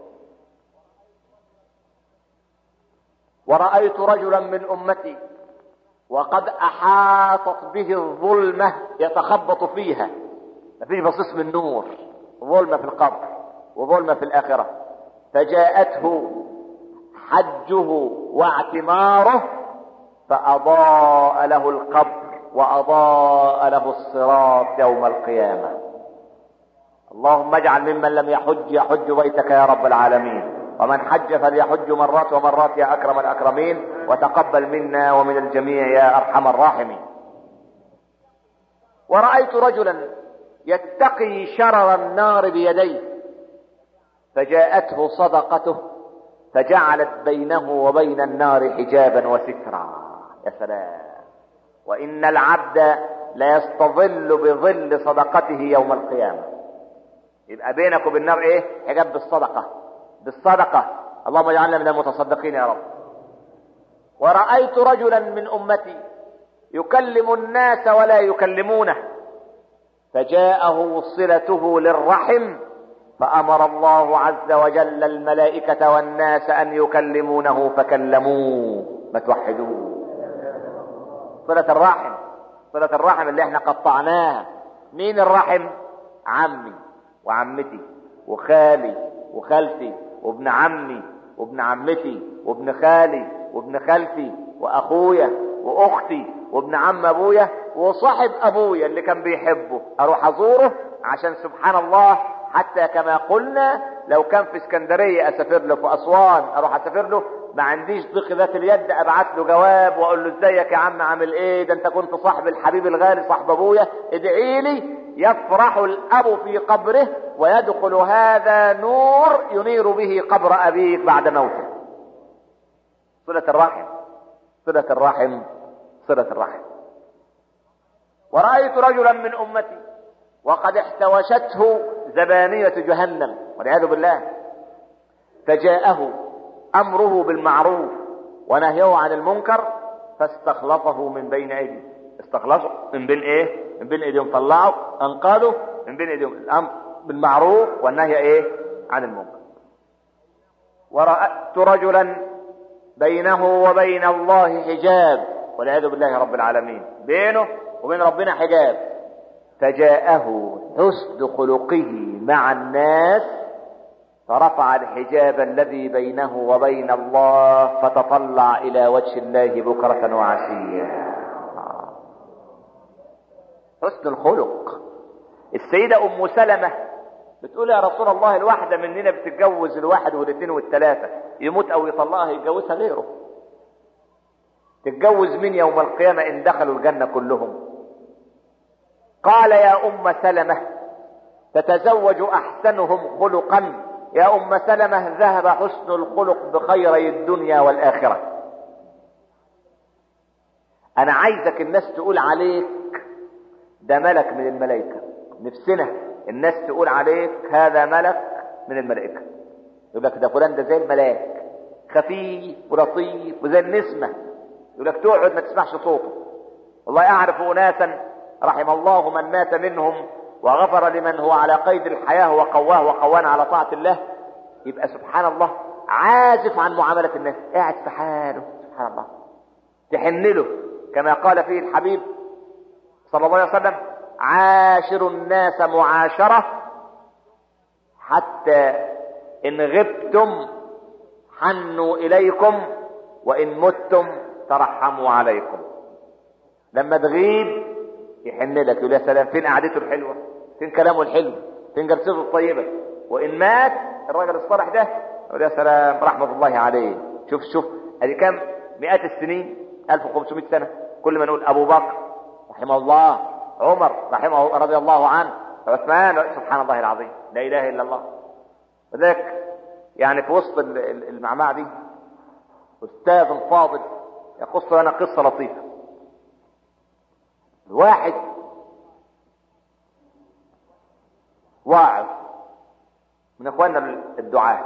ورأيت رجلا من امتي وقد احاطت به الظلمة يتخبط فيها، مفيش بصيص من نور، ظلمة في القبر وظلمة في الاخرة، فجاءته حجه واعتماره فاضاء له القبر واضاء له الصراط يوم القيامة. اللهم اجعل ممن لم يحج يحج بيتك يا رب العالمين، ومن حج فليحج مرات ومرات يا اكرم الاكرمين، وتقبل منا ومن الجميع يا ارحم الراحمين. ورأيت رجلا يتقي شرر النار بيديه، فجاءته صدقته فجعلت بينه وبين النار حجابا وسترا. يا سلام. وإن العبد ليستظل بظل صدقته يوم القيامة. يبقى بينك وبين النار ايه؟ حجاب بالصدقة، بالصدقة. اللهم اجعلنا من المتصدقين يا رب. ورأيت رجلا من أمتي يكلم الناس ولا يكلمونه، فجاءه صلته للرحم فأمر الله عز وجل الملائكة والناس أن يكلمونه فكلموه. ما توحدوه. صلة الرحم، صلة الرحم اللي احنا قطعناها. مين الرحم؟ عمي وعمتي وخالي وخالتي وابن عمي وابن عمتي وابن خالي وابن خالتي واخويا واختي وابن عم ابويا وصاحب ابويا اللي كان بيحبه، اروح ازوره عشان سبحان الله. حتى كما قلنا لو كان في اسكندرية اسافر له، في اسوان اروح اسافر له، ما عنديش ضيق ذات اليد ابعت له جواب واقول له ازيك يا عم عامل ايه، ده انت كنت صاحب الحبيب الغالي صاحب ابويا، ادعي لي. يفرح الاب في قبره ويدخل هذا نور ينير به قبر ابيك بعد موته. صلة الرحم، صلة الرحم، صلة الرحم. ورأيت رجلا من امتي وقد احتوشته زبانية جهنم والعياذ بالله، فجاءه امره بالمعروف ونهيه عن المنكر فاستخلصه من بين ايديه. استخلصه من بين ايه؟ من بين ايديهم، طلعوا انقذوا من بين ايديهم. الامر بالمعروف والنهي ايه؟ عن المنكر. ورأيت رجلا بينه وبين الله حجاب والعياذ بالله رب العالمين، بينه وبين ربنا حجاب، فجاءه حسن خلقه مع الناس فرفع الحجاب الذي بينه وبين الله فتطلع الى وجه الله بكرة وعشية. حسن الخلق. السيدة ام سلمة بتقول يا رسول الله الواحدة مننا بتتجوز الواحد والاثنين والثلاثة، يموت او يطلقها يتجوزها غيره. تتجوز مين يوم القيامة ان دخلوا الجنة كلهم؟ قال يا ام سلمة تتزوج احسنهم خلقا. يا ام سلمة ذهب حسن الخلق بخيري الدنيا والاخرة. انا عايزك الناس تقول عليك ده ملك من الملائكة. نفسنا الناس تقول عليك هذا ملك من الملائكة. يقول لك ده فلان ده زي الملاك، خفيف ولطيف وزي النسمة. يقول لك تقعد ما تسمعش صوته. والله اعرف اناسا رحم الله من مات منهم وغفر لمن هو على قيد الحياة وقواه وقوانا على طاعة الله. يبقى سبحان الله عازف عن معاملة الناس، قاعد في حاله سبحان الله، تحن له كما قال فيه الحبيب صلى الله عليه وسلم: عاشروا الناس معاشرة حتى إن غبتم حنوا إليكم وإن متم ترحموا عليكم. لما تغيب يحن لك، يقول يا سلام فين قعدته الحلوة، فين كلامه الحلو، فين جلسته الطيبة. وإن مات الراجل الصالح ده يقول يا سلام رحمة الله عليه. شوف شوف ادي كام مئات السنين، ألف وخمسمائة سنة، كل ما نقول أبو بكر رحمه الله، عمر رحمه رضي الله عنه، عثمان سبحان الله العظيم لا اله الا الله. وذلك يعني في وسط المعمعة دي استاذ فاضل يقص لنا قصة لطيفة. واحد واعظ من اخواننا الدعاة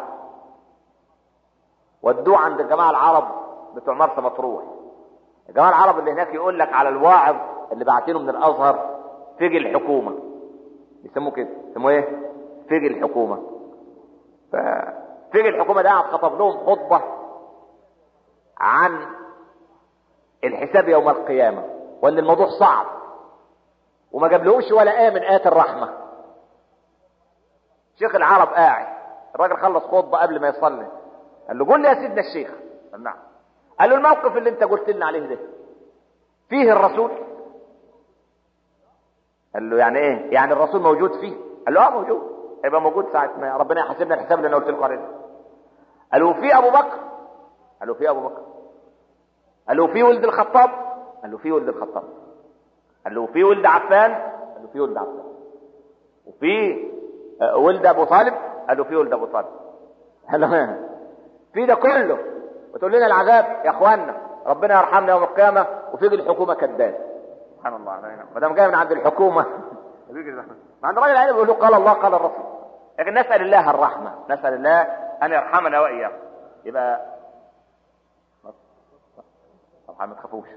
والدعاء عند الجماعة العرب بتوع مرسى مطروح. الجماعة العرب اللي هناك يقول لك على الواعظ اللي بعتينه من الازهر فجي الحكومة، يسموه كده، يسموه ايه؟ فجي الحكومة. ففجي الحكومة ده قاعد خطب لهم خطبة عن الحساب يوم القيامة وان الموضوع صعب وما جابلهوش ولا آية من آيات الرحمة. شيخ العرب قاعد، الراجل خلص خطبة قبل ما يصلي، قال له قول لي يا سيدنا الشيخ. قال نعم. قال له الموقف اللي انت قلت لنا عليه ده فيه الرسول؟ قال له يعني ايه؟ يعني الرسول موجود فيه؟ قال له اه موجود، هيبقى موجود ساعة ما ربنا يحاسبنا الحساب اللي انا قلت لكم عليه ده. قال له في ابو بكر؟ قال له في ابو بكر. قال له في ولد الخطاب؟ قال له في ولد الخطاب. قال له في ولد عفان؟ قال له في ولد عفان. وفي ولد ابو طالب؟ قال له في ولد ابو طالب. قال له في ده كله وتقول لنا العذاب يا اخوانا ربنا يرحمنا يوم القيامه وفيجي الحكومه كذاب. سبحان الله، ما دام جاي من عند الحكومه ما عند الراجل بيقول له قال الله قال الرسول. لكن نسال الله الرحمه، نسال الله ان يرحمنا واياكم. يبقى طبعا ما تخافوش.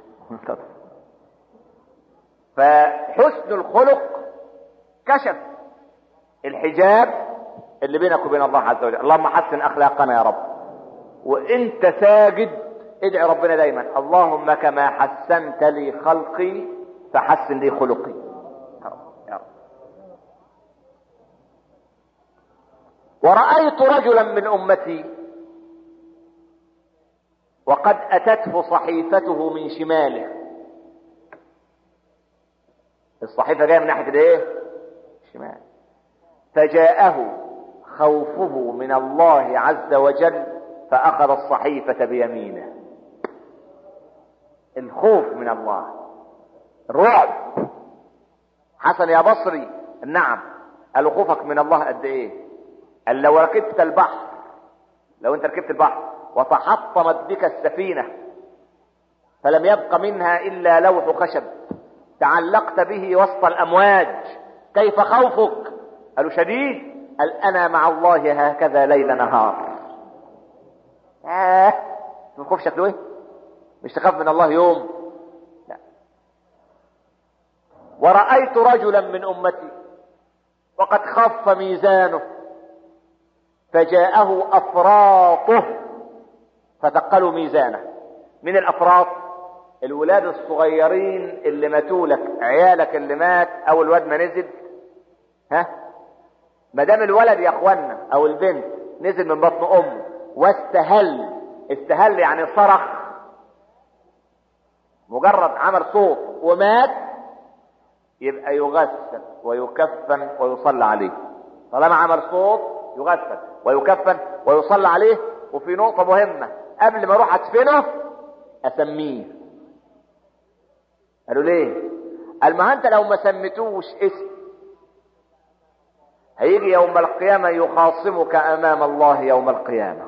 فحسن الخلق كشف الحجاب اللي بينك وبين الله عز وجل. اللهم حسن اخلاقنا يا رب. وانت ساجد ادعي ربنا دايما اللهم كما حسنت لي خلقي فحسن لي خلقي يا رب. ورأيت رجلا من امتي وقد اتته صحيفته من شماله. الصحيفة جاية من ناحية الايه؟ الشمال. فجاءه خوفه من الله عز وجل فأخذ الصحيفة بيمينه. الخوف من الله، الرعب. حسن يا بصري نعم. قال له خوفك من الله قد ايه؟ قال لو ركبت البحر، لو انت ركبت البحر وتحطمت بك السفينة فلم يبق منها الا لوح خشب تعلقت به وسط الامواج كيف خوفك؟ قالوا شديد. قال انا مع الله هكذا ليل نهار. اه الخوف شكله ايه؟ مش تخاف من الله يوم؟ لا. ورأيت رجلا من امتي وقد خف ميزانه فجاءه افراطه فثقلوا ميزانه. من الافراط؟ الولاد الصغيرين اللي ماتوا لك، عيالك اللي مات او الواد ما نزل. ها ما دام الولد يا اخوانا او البنت نزل من بطن امه واستهل، استهل يعني صرخ، مجرد عمل صوت ومات، يبقى يغسل ويكفن ويصلى عليه. طالما عمل صوت يغسل ويكفن ويصلى عليه. وفي نقطة مهمة قبل ما اروح ادفنه اسميه. قالوا ليه؟ قال ما انت لو ما سميتوش اسم هيجي يوم القيامة يخاصمك امام الله يوم القيامة.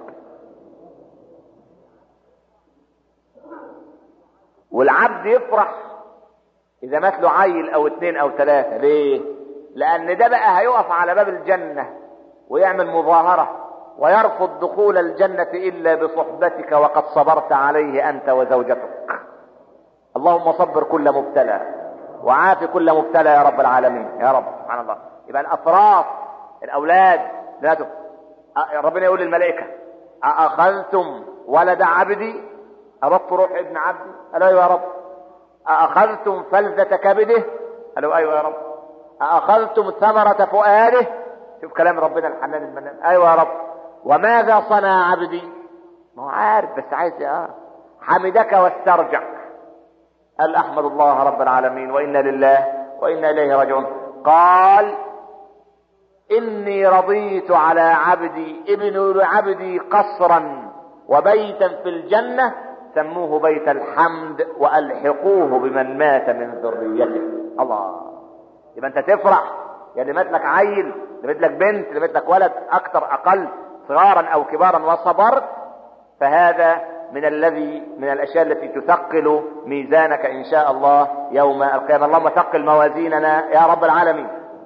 والعبد يفرح اذا مات له عيل او اتنين او تلاتة. ليه؟ لان ده بقى هيقف على باب الجنة ويعمل مظاهرة ويرفض دخول الجنة الا بصحبتك وقد صبرت عليه انت وزوجتك. اللهم صبر كل مبتلى وعافي كل مبتلى يا رب العالمين يا رب. سبحان الله. يبقى الافراط الاولاد ذاته ربنا يقول للملائكة أأخذتم ولد عبدي؟ أبط روح ابن عبدي؟ قالوا ايوه يا رب. أأخذتم فلذة كبده؟ قالوا ايوه يا رب. أأخذتم ثمرة فؤاده؟ شوف كلام ربنا الحنان المنان. ايوه يا رب. وماذا صنع عبدي؟ ما هو عارف بس عايز اه حمدك واسترجع. قال احمد الله رب العالمين وانا لله وانا اليه راجعون. قال اني رضيت على عبدي ابن عبدي قصرا وبيتا في الجنة سموه بيت الحمد والحقوه بمن مات من ذريته. الله. يبقى انت تفرح يا اللي مات لك عيل، اللي مات لك بنت، اللي مات لك ولد، اكثر اقل صغارا او كبارا وصبرت، فهذا من الذي من الاشياء التي تثقل ميزانك ان شاء الله يوم القيامه. اللهم ثقل موازيننا يا رب العالمين.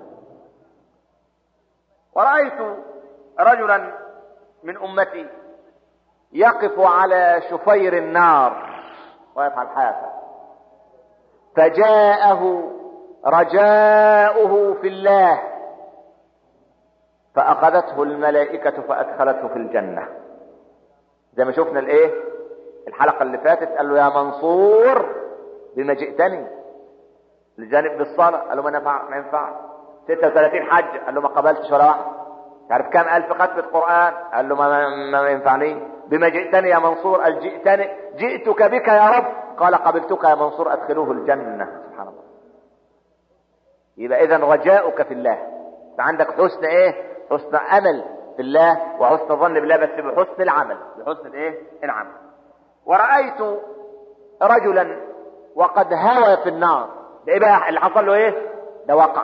ورأيت رجلا من امتي يقف على شفير النار ويقف على الحافة، فجاءه رجاؤه في الله فأخذته الملائكة فأدخلته في الجنة. زي ما شفنا الايه الحلقة اللي فاتت، قال له يا منصور بما جئتني لجانب بالصلاة، قال له ما نفع ما ينفع. ستة وثلاثين حج، قال له ما قبلتش ولا واحد. تعرف كم ألف ختمة قرآن، قال له ما, ما, ما ينفعني. بما جئتني يا منصور، قال جئتني جئتك بك يا رب، قال قبلتك يا منصور أدخلوه الجنة. سبحان الله. يبقى إذن رجاؤك في الله، فعندك حسن ايه حسن امل في الله وحسن ظن بالله، بس بحسن العمل، بحسن الايه العمل. ورأيت رجلا وقد هوى في النار. ده ايه بقى اللي حصل له؟ ايه ده؟ وقع.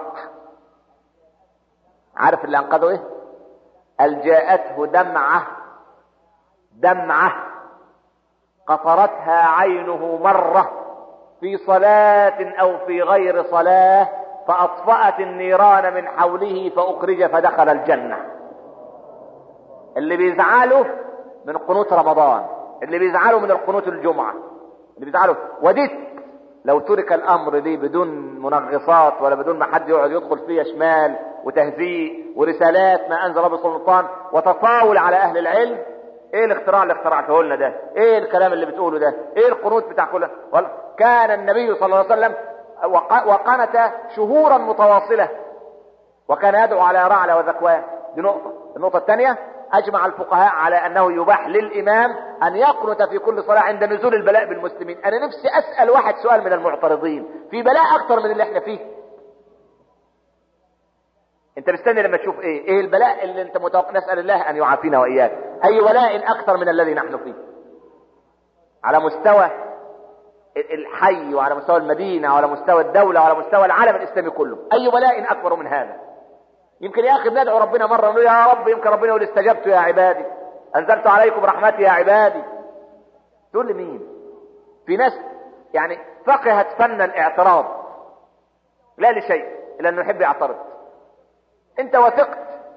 عارف اللي انقذه ايه؟ قال جاءته دمعة دمعة قطرتها عينه مرة في صلاة او في غير صلاة، فأطفأت النيران من حوله فأخرج فدخل الجنة. اللي بيزعله من قنوت رمضان، اللي بيزعله من القنوت الجمعة، اللي بيزعله وديت لو ترك الأمر دي بدون منغصات ولا بدون ما حد يقعد يدخل فيها شمال وتهزيء ورسالات ما أنزل رب سلطان وتطاول على أهل العلم. ايه الاختراع اللي اخترعته لنا ده؟ ايه الكلام اللي بتقوله ده؟ ايه القنوت بتاع كله؟ كان النبي صلى الله عليه وسلم وقنت شهورا متواصلة، وكان يدعو على رعلة وذكوان. دي نقطة. النقطة الثانية، أجمع الفقهاء على أنه يباح للإمام أن يقنت في كل صلاة عند نزول البلاء بالمسلمين. أنا نفسي أسأل واحد سؤال من المعترضين، في بلاء أكثر من اللي احنا فيه؟ أنت مستني لما تشوف إيه؟ إيه البلاء اللي أنت متوقع؟ نسأل الله أن يعافينا وإياك. أي بلاء أكثر من الذي نحن فيه على مستوى الحي وعلى مستوى المدينة وعلى مستوى الدولة وعلى مستوى العالم الإسلامي كله؟ أي بلاء أكبر من هذا؟ يمكن يا أخي بندعو ربنا مرة نقول يا رب، يمكن ربنا يقول استجبت يا عبادي، أنزلت عليكم رحمتي يا عبادي. تقول لمين؟ في ناس يعني فقهت فن الاعتراض لا لشيء إلا أنه يحب يعترض. أنت وثقت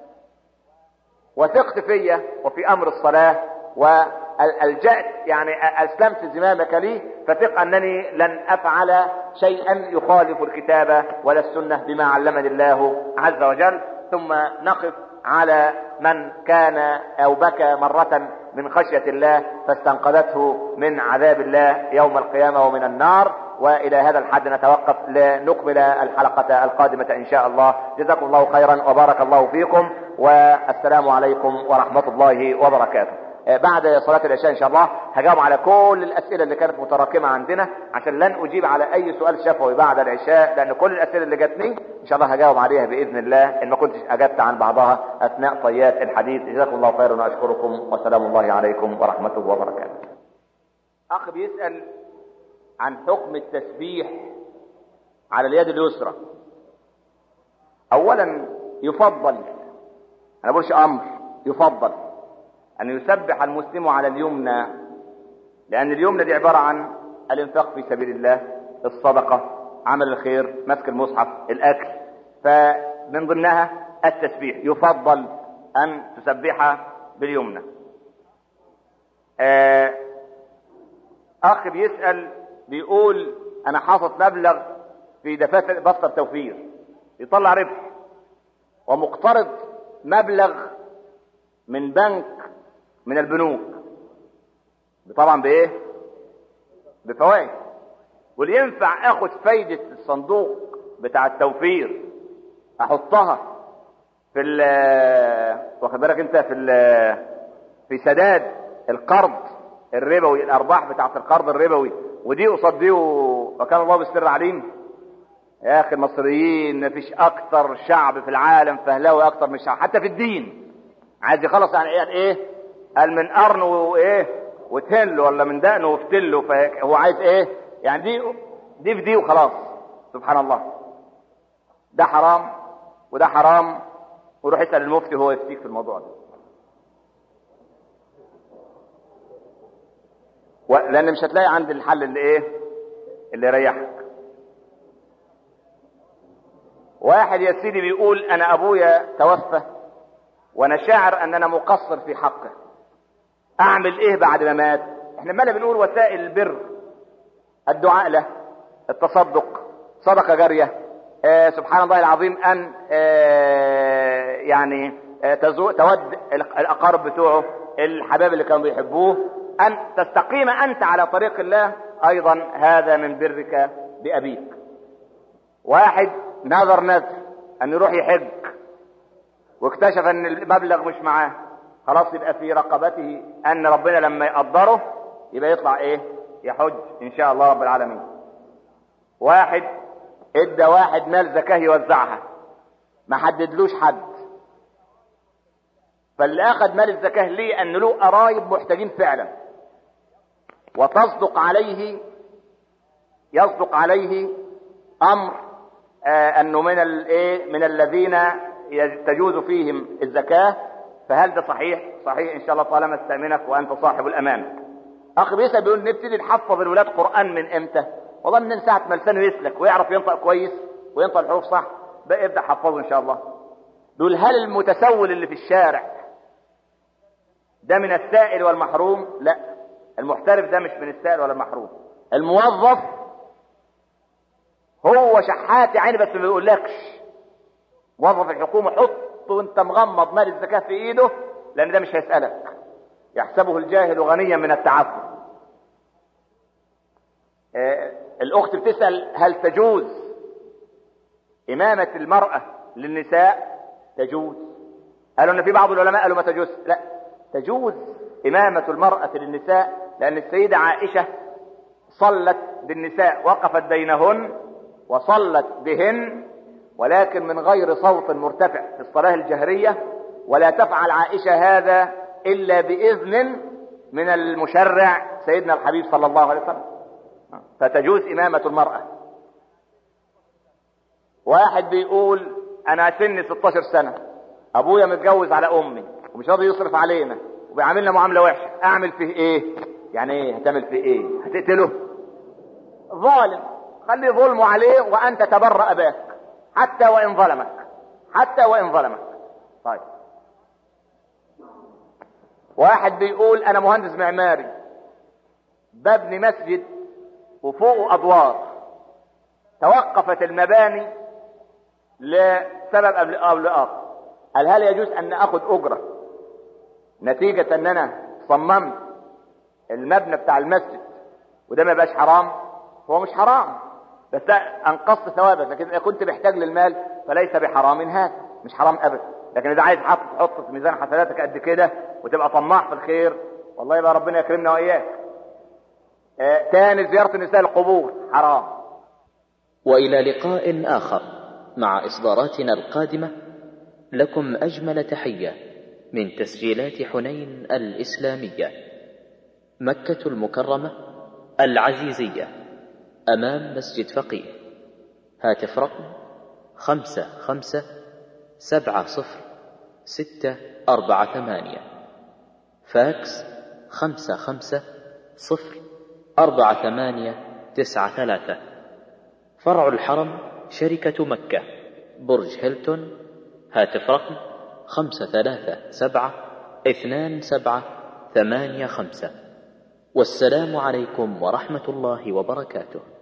وثقت فيا وفي أمر الصلاة والجأت يعني أسلمت زمامك لي، فثق أنني لن أفعل شيئا يخالف الكتاب ولا السنة بما علمني الله عز وجل. ثم نقف على من كان أو بكى مرة من خشية الله فاستنقذته من عذاب الله يوم القيامة ومن النار. وإلى هذا الحد نتوقف لنكمل الحلقة القادمة إن شاء الله. جزاكم الله خيرا وبارك الله فيكم، والسلام عليكم ورحمة الله وبركاته. بعد صلاة العشاء إن شاء الله هجاوب على كل الأسئلة اللي كانت متراكمة عندنا، عشان لن أجيب على أي سؤال شفوي بعد العشاء، لأن كل الأسئلة اللي جاتني إن شاء الله هجاوب عليها بإذن الله إن ما كنتش أجبت عن بعضها أثناء طيات الحديث. جزاكم الله خيرا وأشكركم، وسلام الله عليكم ورحمته وبركاته. أخ بيسأل عن حكم التسبيح على اليد اليسرى. أولا يفضل، أنا بقولش أمر، يفضل أن يسبح المسلم على اليمنى، لأن اليمنى دي عبارة عن الانفاق في سبيل الله، الصدقة، عمل الخير، مسك المصحف، الأكل، فمن ضمنها التسبيح. يفضل أن تسبح باليمنى. أخ بيسأل بيقول أنا حاطط مبلغ في دفاتر دفتر توفير يطلع ربح، ومقترض مبلغ من بنك من البنوك، طبعا بايه؟ بفوائد. واللي ينفع اخد فايدة الصندوق بتاع التوفير احطها في ال واخد بالك انت في ال في سداد القرض الربوي، الارباح بتاعت القرض الربوي، ودي قصاد دي، وكان الله بالسر عليم. يا اخي المصريين مفيش اكتر شعب في العالم فهلاوي اكتر من الشعب، حتى في الدين عايز يخلص يعني ايه ايه قال من قرنه وايه وتهله، ولا من دقنه وفتله، فهو عايز ايه يعني دي دي في دي وخلاص. سبحان الله، ده حرام وده حرام، وروح اسأل المفتي هو يفتيك في الموضوع ده. لأن مش هتلاقي عند الحل اللي ايه اللي يريحك. واحد يا سيدي بيقول انا ابويا توفى وانا شاعر ان انا مقصر في حقه، اعمل ايه بعد ما مات؟ احنا مالا بنقول وسائل البر، الدعاء له، التصدق، صدقة جارية، آه سبحان الله العظيم ان آه يعني آه تود الاقارب بتوعه، الحباب اللي كانوا بيحبوه، ان تستقيم انت على طريق الله، ايضا هذا من برك بابيك. واحد نذر نذر ان يروح يحج واكتشف ان المبلغ مش معاه، خلاص يبقى في رقبته ان ربنا لما يقدره يبقى يطلع ايه يحج ان شاء الله رب العالمين. واحد ادى واحد مال زكاة يوزعها، ما حددلوش حد، فاللي اخذ مال الزكاة ليه ان له قرايب محتاجين فعلا، وتصدق عليه يصدق عليه امر آه انه من الايه من الذين تجوز فيهم الزكاة، فهل ده صحيح؟ صحيح ان شاء الله طالما استأمنك وانت صاحب الامان. اخ بيسأل بيقول نبتدي نحفظ الولاد قرآن من امتى؟ والله من ساعة ما لسانه يسلك ويعرف ينطق كويس وينطق الحروف صح بقى ابدأ حفظه ان شاء الله. بيقول هل المتسول اللي في الشارع ده من السائل والمحروم؟ لا، المحترف ده مش من السائل ولا المحروم. الموظف هو شحات يعني بس ما بيقولكش. موظف الحكومة حط وانت مغمض مال الزكاة في ايده، لان ده مش هيسألك، يحسبه الجاهل غنيا من التعفف. آه الاخت بتسأل هل تجوز امامة المرأة للنساء؟ تجوز. قالوا ان في بعض العلماء قالوا ما تجوز. لا، تجوز امامة المرأة للنساء، لان السيدة عائشة صلت بالنساء، وقفت بينهن وصلت بهن، ولكن من غير صوت مرتفع في الصلاة الجهرية، ولا تفعل عائشة هذا إلا بإذن من المشرع سيدنا الحبيب صلى الله عليه وسلم، فتجوز إمامة المرأة. واحد بيقول أنا سني ستاشر سنة، أبويا متجوز على أمي ومش راضي يصرف علينا وبيعاملنا معاملة وحشة، أعمل فيه إيه؟ يعني إيه هتعمل فيه إيه؟ هتقتله؟ ظالم، خلي ظلمه عليه وأنت تبرأ أباك حتى وإن ظلمك، حتى وإن ظلمك. طيب واحد بيقول أنا مهندس معماري ببني مسجد وفوقه أدوار، توقفت المباني لسبب قبل آخر، هل هل يجوز أن أخذ أجرة نتيجة أن أنا صممت المبنى بتاع المسجد وده ما يبقاش حرام؟ هو مش حرام بس انقصت ثوابك، لكن اذا كنت محتاج للمال فليس بحرام هذا، مش حرام ابدا. لكن اذا عايز تحط تحط في ميزان حسناتك قد كده وتبقى طماع في الخير، والله يبقى ربنا يكرمنا واياك. آه تاني زيارة النساء القبور حرام. والى لقاء اخر مع اصداراتنا القادمة، لكم اجمل تحية من تسجيلات حنين الاسلامية، مكة المكرمة العزيزية، أمام مسجد فقيه. هاتف رقم خمسة خمسة سبعة صفر ستة أربعة ثمانية، فاكس خمسة خمسة صفر أربعة ثمانية تسعة ثلاثة. فرع الحرم شركة مكة، برج هيلتون. هاتف رقم خمسة ثلاثة سبعة اثنان سبعة ثمانية خمسة. والسلام عليكم ورحمة الله وبركاته.